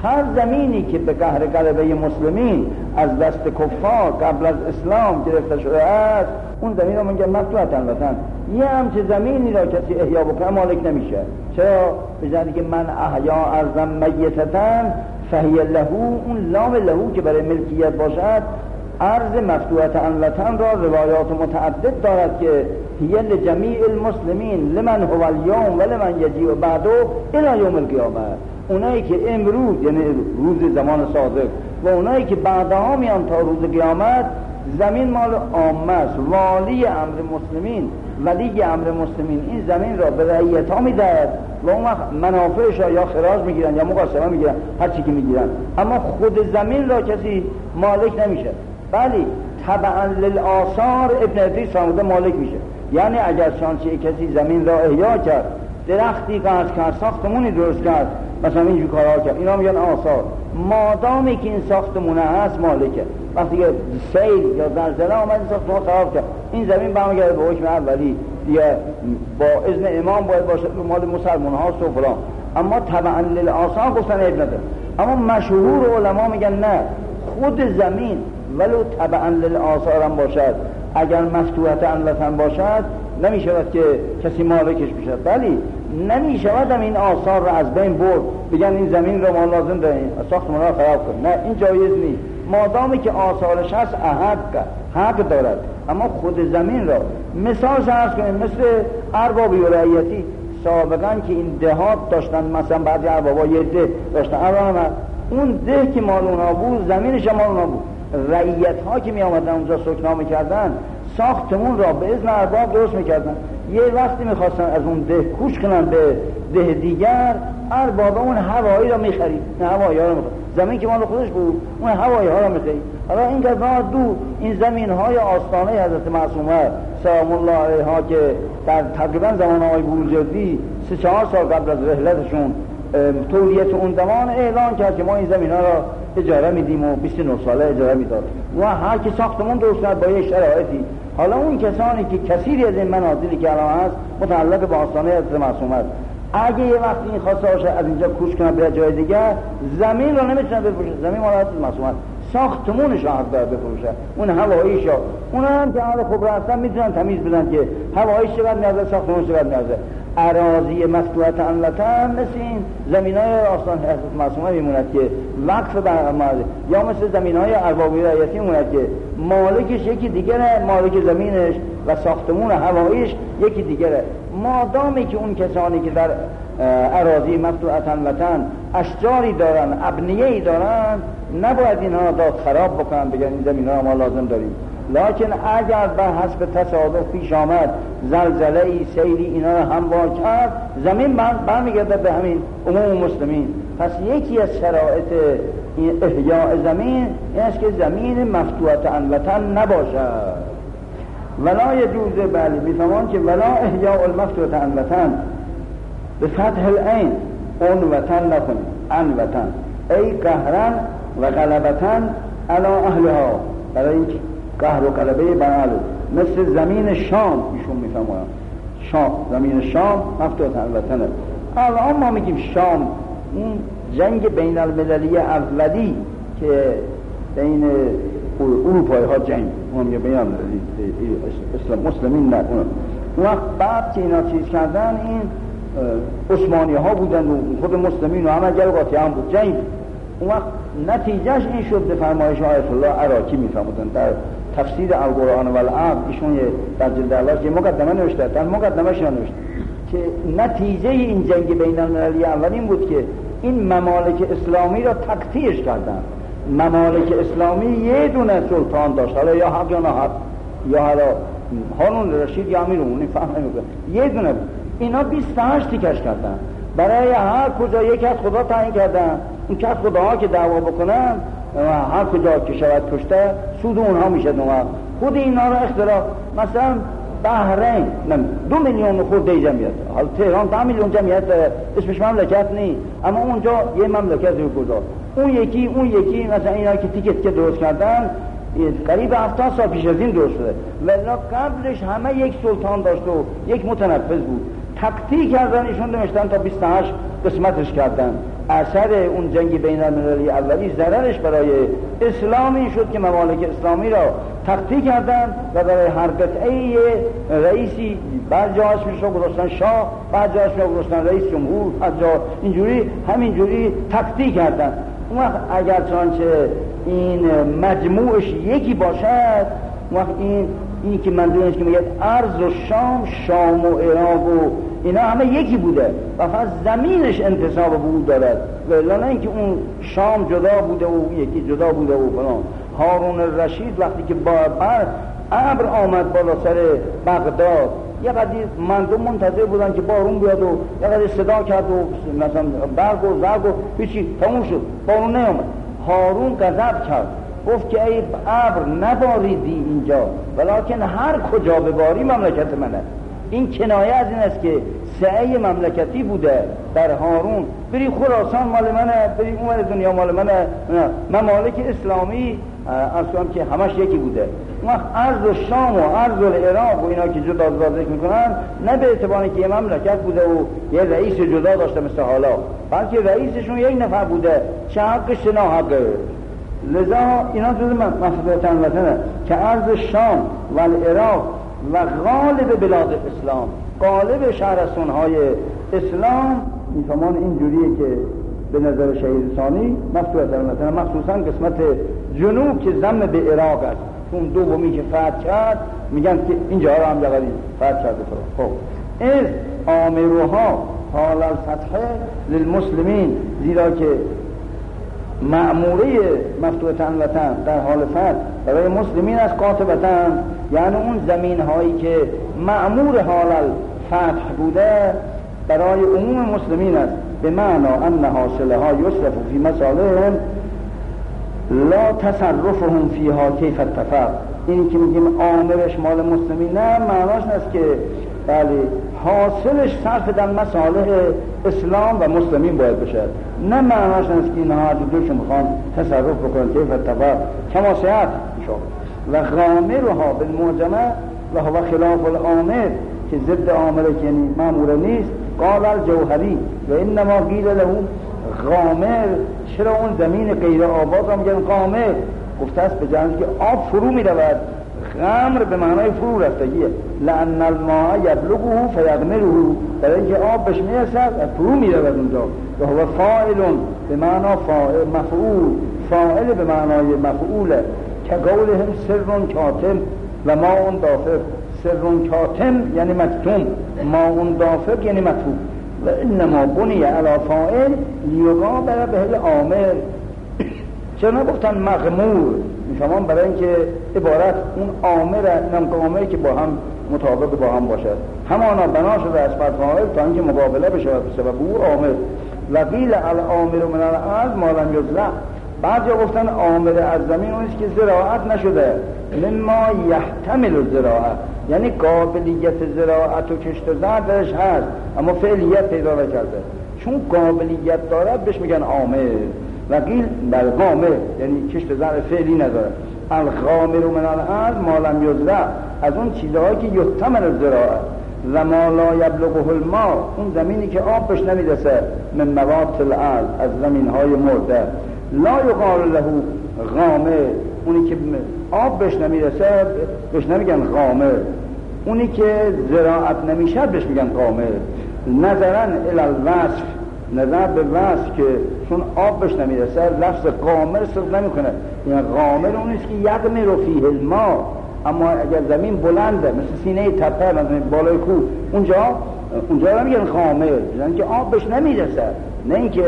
هر زمینی که به قهر غلبه مسلمین از دست کفار قبل از اسلام گرفته شده است، اون زمین رو میگن مفتوحة وطن. یه همچه زمینی را کسی احیا بکنه مالک نمیشه. چرا؟ بجنده که من احیا ارضا میتة فهی له، اون لام لهو که برای ملکیت باشد، ارض مفتوحة وطن را روایات متعدد دارد که هی لجمیع المسلمین لمن هو اليوم و لمن یجیء بعده الی یوم القیامه. اونایی که امروز یعنی روز زمان صادق و اونایی که بعدها میان تا روز قیامت، زمین مال عامه است. والی امر مسلمین، ولی امر مسلمین این زمین را به رعیت‌ها میدهد و اون وقت منافعش یا خراج میگیرن یا مقاسمه میگیرن، هر چی که میگیرن، اما خود زمین را کسی مالک نمیشه. ولی تبعا للآثار ابن ادریس فرموده مالک میشه. یعنی اگر چانچه کسی زمین را احیا کرد، درختی قطع کرد، ساختمونی درست کرد، مثلا اینجور کارها کرد، اینا میگن آثار. مادامی که این ساختمونه هست مالکه. وقتی که سیل یا زلزله آمد این ساختمون خراب کرد، این زمین برمیگرده به حکم اولی دیگه، با اذن امام باید باشه، مال مسلمان هاست و فلان. اما تبعا للآثار گفتن عیب نداره. اما مشهور علما میگن نه، خود زمین ولو تبعا للآثار هم باشد، اگر مفتوحة وطن باشد نمیشود که کسی مالکش بشد. ولی نمیشود هم این آثار را از بین برد، بگن این زمین را ما لازم داریم ساختمان را خراب کن. نه، این جایز نیست. مادامی که آثارش هست حق دارد. اما خود زمین را مثال عرض کنیم، مثل اربابی و رعیتی سابقا که این دهات داشتن، مثلا بعضی اربابا یه ده داشتن، اون ده که مال اونا بود زمینش مال اونا بود. رعیت ها که می آمدن اونجا سکنا میکردن، ساختمون را به اذن ارباب درست میکردن. یه وقتی میخواستن از اون ده کوچ کنن به ده دیگر، ارباب اون هوایی را میخرید، نه هوایی ها را میخرید، زمین که مال خودش بود اون هوایی ها را میخرید. حالا این قضا دو این زمین های آستانه حضرت معصومه سلام الله علیها که در تقریبا زمان آقای بروجردی 3-4 سال قبل از رحلتشون تولیت اون زمان اعلان کرد که ما این زمین ها را اجاره میدیم و 29 ساله اجاره میداد و هر کی ساختمون درست کرد با یه شرایطی. حالا اون کسانی که کثیری از این منازلی که الان هست متعلق به آستانه حضرت معصومه است، اگه یه وقتی این خواسته باشه از اینجا کوچ کنه به جای دیگر، زمین رو نمیتونه بفروشه، زمین مال حضرت معصومه است، ساختمونش حق داره بفروشه، اون هواییشو. اون هم که اهل خبره هستن میتونن تمیز بدن که هواییش چقدر میارزه، ساختمونش چقدر میارزه. اراضی مفتوحة وطن مثل این زمینای آستان حضرت معصومه میموند که وقف برآمده، یا مثل زمینای اربابی رعیتی میموند که مالکش یکی دیگره، مالک زمینش و ساختمون هواییش یکی دیگره. مادامی که اون کسانی که در اراضی مفتوحة وطن اشجاری دارن، ابنیه‌ای دارن، نباید اینها داد خراب بکنن، بگن این زمین‌ها ما لازم داریم. لکن اگر به حسب تصادف پیش آمد زلزله‌ای، سیلی اینا رو هموار کرد، زمین برمیگرده به همین عموم مسلمین. پس یکی از شرایط احیاء زمین این است که زمین مفتوحة وطن نباشد. ولا یجوز، بله میفهمان که ولا احیاء المفتوحة وطن به فتح العین، اون وطن نکنیم، ان وطن، ای قهرن و غلبتن علی اهلها، برای اینکه قهر و غلبه بر اهل، مثل زمین شام ایشون میفهمونن. شام، زمین شام مفتوحة وطنه. الان ما میگیم شام، این جنگ بین المللی اولی که بین اروپایی ها جنگ، اون میگه بین المللی اسلام مسلمین نه، اون وقت بعد که اینا چیز کردن، این عثمانی ها بودن و خود مسلمین و همه گل قاطی هم بود جنگ. اون وقت نتیجهش این شد، به فرمایش آیت الله عراقی میفرمودن در تفسیر القرآن و العقل، ایشون در جلد اول که مقدمه نوشته، در مقدمه‌اش نوشته که نتیجه این جنگ بین المللی اول این بود که این ممالک اسلامی را تقطیعش کردن. ممالک اسلامی یه دونه سلطان داشت، حالا یا حق یا ناحق، یا حالا هارون رشید یا امیرالمومنین، فهم نمی‌کنه، یه دونه بود. اینا 28 تیکش کردن، برای هر کجا یک از خدا تعیین کردن. اون که خداها که دعوا بکنن هر کجا که شود کشته سود اونها میشه. خود اینا رو اختراع، مثلا بحرین 2 میلیون خورده جمعیت، حالا تهران 10 میلیون جمعیت اسمش مملکت نیست، اما اونجا یه مملکت رو گذار. اون یکی مثلا اینا که تیکت که درست کردن قریب 70 سال پیش از این درست شده، ولی قبلش همه یک سلطان داشت و یک متنفذ بود. تقطیع کردن، ایشون نوشتن تا 28 قسمتش کردن. اثر اون جنگ بین المللی اولی ضررش برای اسلامی شد که ممالک اسلامی را تخطی کردن و برای هر قطعه رئیسی بعد جا اسمش رو گذاشتن شاه، بعد جا اسمش رو گذاشتن رئیس جمهور، بعد جا اینجوری همینجوری تخطی کردن. اون وقت اگر چنانچه این مجموعش یکی باشد، اون وقت این که منظور است که میگه ارض و شام و عراق و اینا همه یکی بوده و فقط زمینش انتصاب به او دارد، ولی نه اینکه اون شام جدا بوده و یکی جدا بوده و فلان. هارون الرشید وقتی که با ابر آمد بالا سر بغداد، یه قدیر مردم منتظر بودن که بارون بیاد و یه قدیر صدا کرد و مثلا برق و زرق و هیچی، تموم شد، بارون نیامد. هارون غضب کرد، گفت که ای ابر نباریدی اینجا، ولکن هر کجا بباری مملکت منه. این کنایه از این است که سعی مملکتی بوده در هارون، بری خراسان مال منه، بری اون دنیا مال منه. ممالک اسلامی اصلا که همش یکی بوده. اون ارض و شام و ارض و العراق و اینا که جدا ذکر میکنن، نه به اعتباری که یه مملکت بوده و یه رئیس جدا داشته مثل حالا، بلکه رئیسشون یک نفر بوده، چه حقش نه حقه. لذا اینا جز مفهوم وطنه که ارض شام و العراق و غالب بلاد اسلام، غالب شهرستان‌های اسلام میفهمان اینجوریه که به نظر شهید ثانی مفتوحة الوطن، مخصوصا قسمت جنوب که ضم به عراق است، چون دومی که فتح کرد میگن که اینجا را هم جغلی فتح کرده. خب از آمروها حال الفتح للمسلمین، زیرا که مأموره مفتوحة الوطن در حال فتح برای مسلمین از قاطبتاً، یعنی اون زمین هایی که مأمور حال الفتح بوده برای عموم مسلمین است، به معنی ان حاصلها یصرف فی مصالحهم لا تصرفهم فیها کیف اتفق. این که میگیم آمرش مال مسلمین، نه معناش است که بله حاصلش صرف در مصالح اسلام و مسلمین باید بشه، نه معناش است که اینها هر دوشون میخوان تصرف بکنن کیف اتفق کما سیأتی میشود. و غامرها بالمعجمه و هو خلاف الآمر، که ضد آمره که یعنی مأموره نیست. قال الجوهری و انما قیل له غامر، چرا اون زمین غیر آباد هم میگن غامر؟ گفته است به جهت که آب فرو میرود. غمر به معنای فرو رفتگیه، لأن الماء یبلغه فیغمره، برای اینکه آب بهش میرسد و فرو میرود اونجا. و هو فاعل به معنا فاعل، مفعول، فاعل به معنای مفعوله، که قولهم سر کاتم و ماء دافق. سر کاتم یعنی مکتوم، ماء دافق یعنی مطلوب. و انما بنی علی فاعل لیقابل به الآمر. چرا نگفتن مغمور؟ میفهمان برای اینکه عبارت اون آمره، اینم آمره که با هم مطابق با هم باشد، همانا بنا شده از فاعل تا اینکه مقابله بشه سبب او آمر. و قیل الآمر من الارض ما لم یزرع، بعضی گفتن آمر از زمین اونیست که زراعت نشده، مما یحتمل الزراعه، یعنی قابلیت زراعت و کشت و زرع درش هست اما فعلیت پیدا نکرده. چون قابلیت دارد بهش میگن آمر. و قیل بر غامر یعنی کشت و زرع فعلی نداره. الغامر من الارض ما لم یزرع، از اون چیزهایی که یحتمل الزراعه. و ما لا یبلغه الماء، اون زمینی که آب بهش نمیرسه، من موات الارض، از زمینهای مرده. لا یقال له غامر، اونی که آب بهش نمیرسه بهش نمیگن غامر، اونی که زراعت نمیشه بهش میگن غامر. نظرا الی الوصف، نظر به وصف که چون آب بهش نمیرسه لفظ غامر صرف نمیکنه، یعنی غامر اونیست که یغمر فیه الماء. اما اگر زمین بلنده مثل سینه تپه، مثل بالای کوه، اونجا نمیگن غامر، یعنی که آب بهش نمیرسه، نه اینکه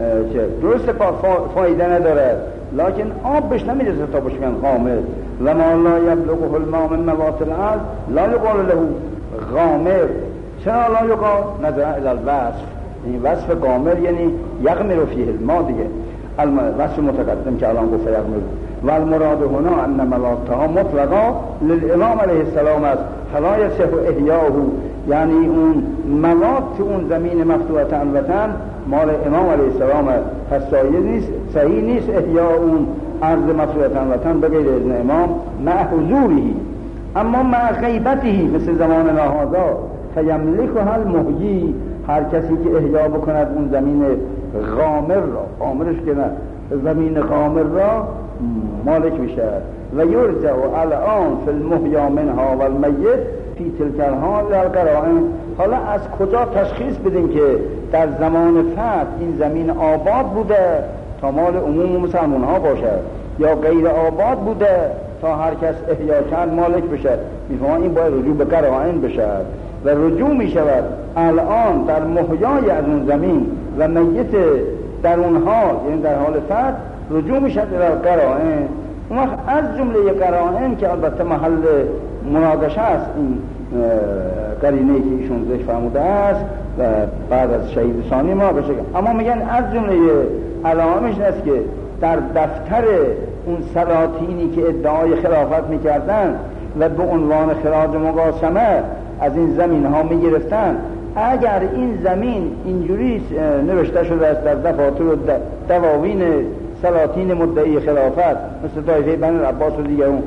درست فایده نداره، لکن آب بهش نمیرسه تا بهش میگن غامر. و ما لا یبلغه الماء من موات الارض لا یقال له غامر. چرا لا یقال؟ نظر الی الوصف، این وصف غامر یعنی یغمر فیه الماء دیگه، وصف متقدم که الان گفت یغمر. و المراد هنا ان مواتها مطلقا للامام علیه السلام است، فلا یصح احیاءه، یعنی اون موات اون زمین مفتوحة الوطن مال امام علیه السلام است، پس صحیح نیست احیاء اون ارض مفتوحة الوطن بغیر اذن امام مع حضوره، اما مع غیبته مثل زمان هذا فیملکها المحیی، هر کسی که احیا بکند اون زمین غامر را، غامرش که نه، زمین غامر را مالک میشه. و یرجع الان فی المحیا منها و المیت فی تلک الحال للقرائن. حالا از کجا تشخیص بدیم که در زمان فتح این زمین آباد بوده تا مال عموم مسلمان ها باشد یا غیر آباد بوده تا هر کس احیا کرد مالک بشه؟ میفهمن این باید رجوع به قرائن بشد و رجوع میشود الان در محیای از اون زمین و میت در اونها، یعنی در حال فتح رجوع میشد در قرائن. اون وقت از جمله قرائن که البته محل مناقشه است این قرینه‌ای که ایشون ذکر فرموده است و بعد از شهید ثانی مناقشه، اما میگن از جمله علائمش است که در دفتر اون سلاطینی که ادعای خلافت میکردن و به عنوان خراج مقاسمه از این زمین ها میگرفتن، اگر این زمین اینجوری نوشته شده است در دفاتر و دواوین سلاطین مدعی خلافت مثل طایفه بنی العباس و دیگرون،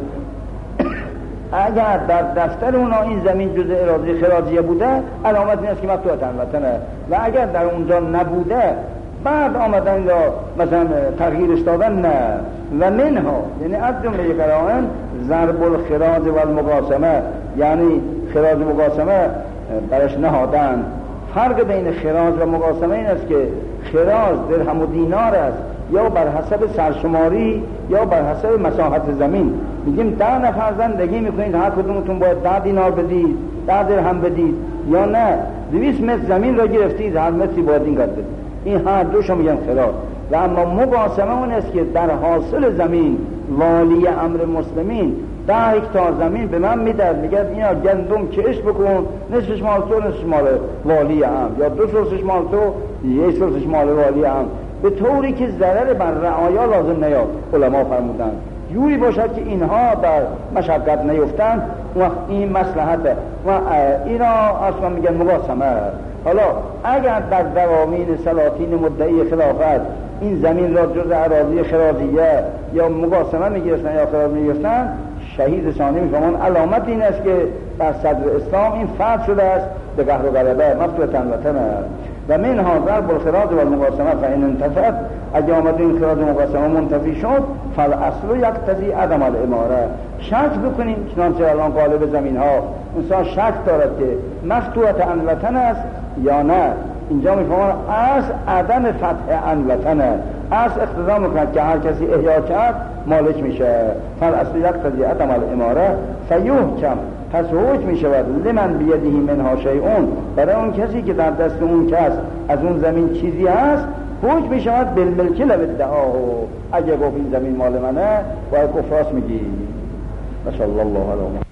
اگر در دفتر اونا این زمین جزء اراضی خراجیه بوده علامت این است که مقطوعه وطنه، و اگر در اونجا نبوده بعد آمدن یا مثلا تغییرش دادن نه. و منها یعنی از جمله قرائن ضرب الخراج و المقاسمه، یعنی خراج و مقاسمه برش نهادن. فرق بین خراج و مقاسمه این است که خراج درهم و دینار است یا بر حسب سرشماری یا بر حسب مساحت زمین. میگیم 10 نفر زندگی میکنید، هر کدومتون باید 10 دینار بدید، 10 درهم بدید، یا نه 200 متر زمین را گرفتید، هر متری باید این قدر بدید. این هر دوشو میگن خراج. و اما مقاسمه اون است که در حاصل زمین والی امر مسلمین 10 هکتار زمین به من میداد، میگه اینا گندم کش بکن، نصفش مال تو نصفش مال والی امر، یا 2 ثلثش مال تو 1 ثلثش مال والی امر، به طوری که ضرر بر رعایا لازم نیاد. علما فرمودن جوری باشد که اینها در مشقت نیفتند، وقت این مصلحته و اینا اصلا میگن مقاسمه. حالا اگر در دواوین سلاطین مدعی خلافت این زمین را جز اراضی خراجیه یا مقاسمه میگرفتن یا خراج میگرفتن، شهید ثانی میفهمن علامت این است که در صدر اسلام این فتح شده است به قهر و غلبه مفتوحة وطنه. و منها ضرب الخراج و المقاسمه فإن انتفت، اگه آمد این خراج و مقاسمه منتفی شد فالاصل یقتضی عدم الاماره. شک بکنیم چنانچه الان غالب زمین ها انسان شک دارد که مفتوحة وطن است یا نه. اینجا میفهمن از عدم فتح عن وطنه، از اقتضا میکند که هر کسی احیا کرد مالک میشه. فالاصل یقتضی عدم الاماره فیحکم، پس حکم میشود لمن بیدهی منها شیئون، برای اون کسی که در دست اون کس از اون زمین چیزی هست حکم میشود بالملک لو ادعاه. اگه گفت این زمین مال منه باید کفراس میگی. صلی الله علیه و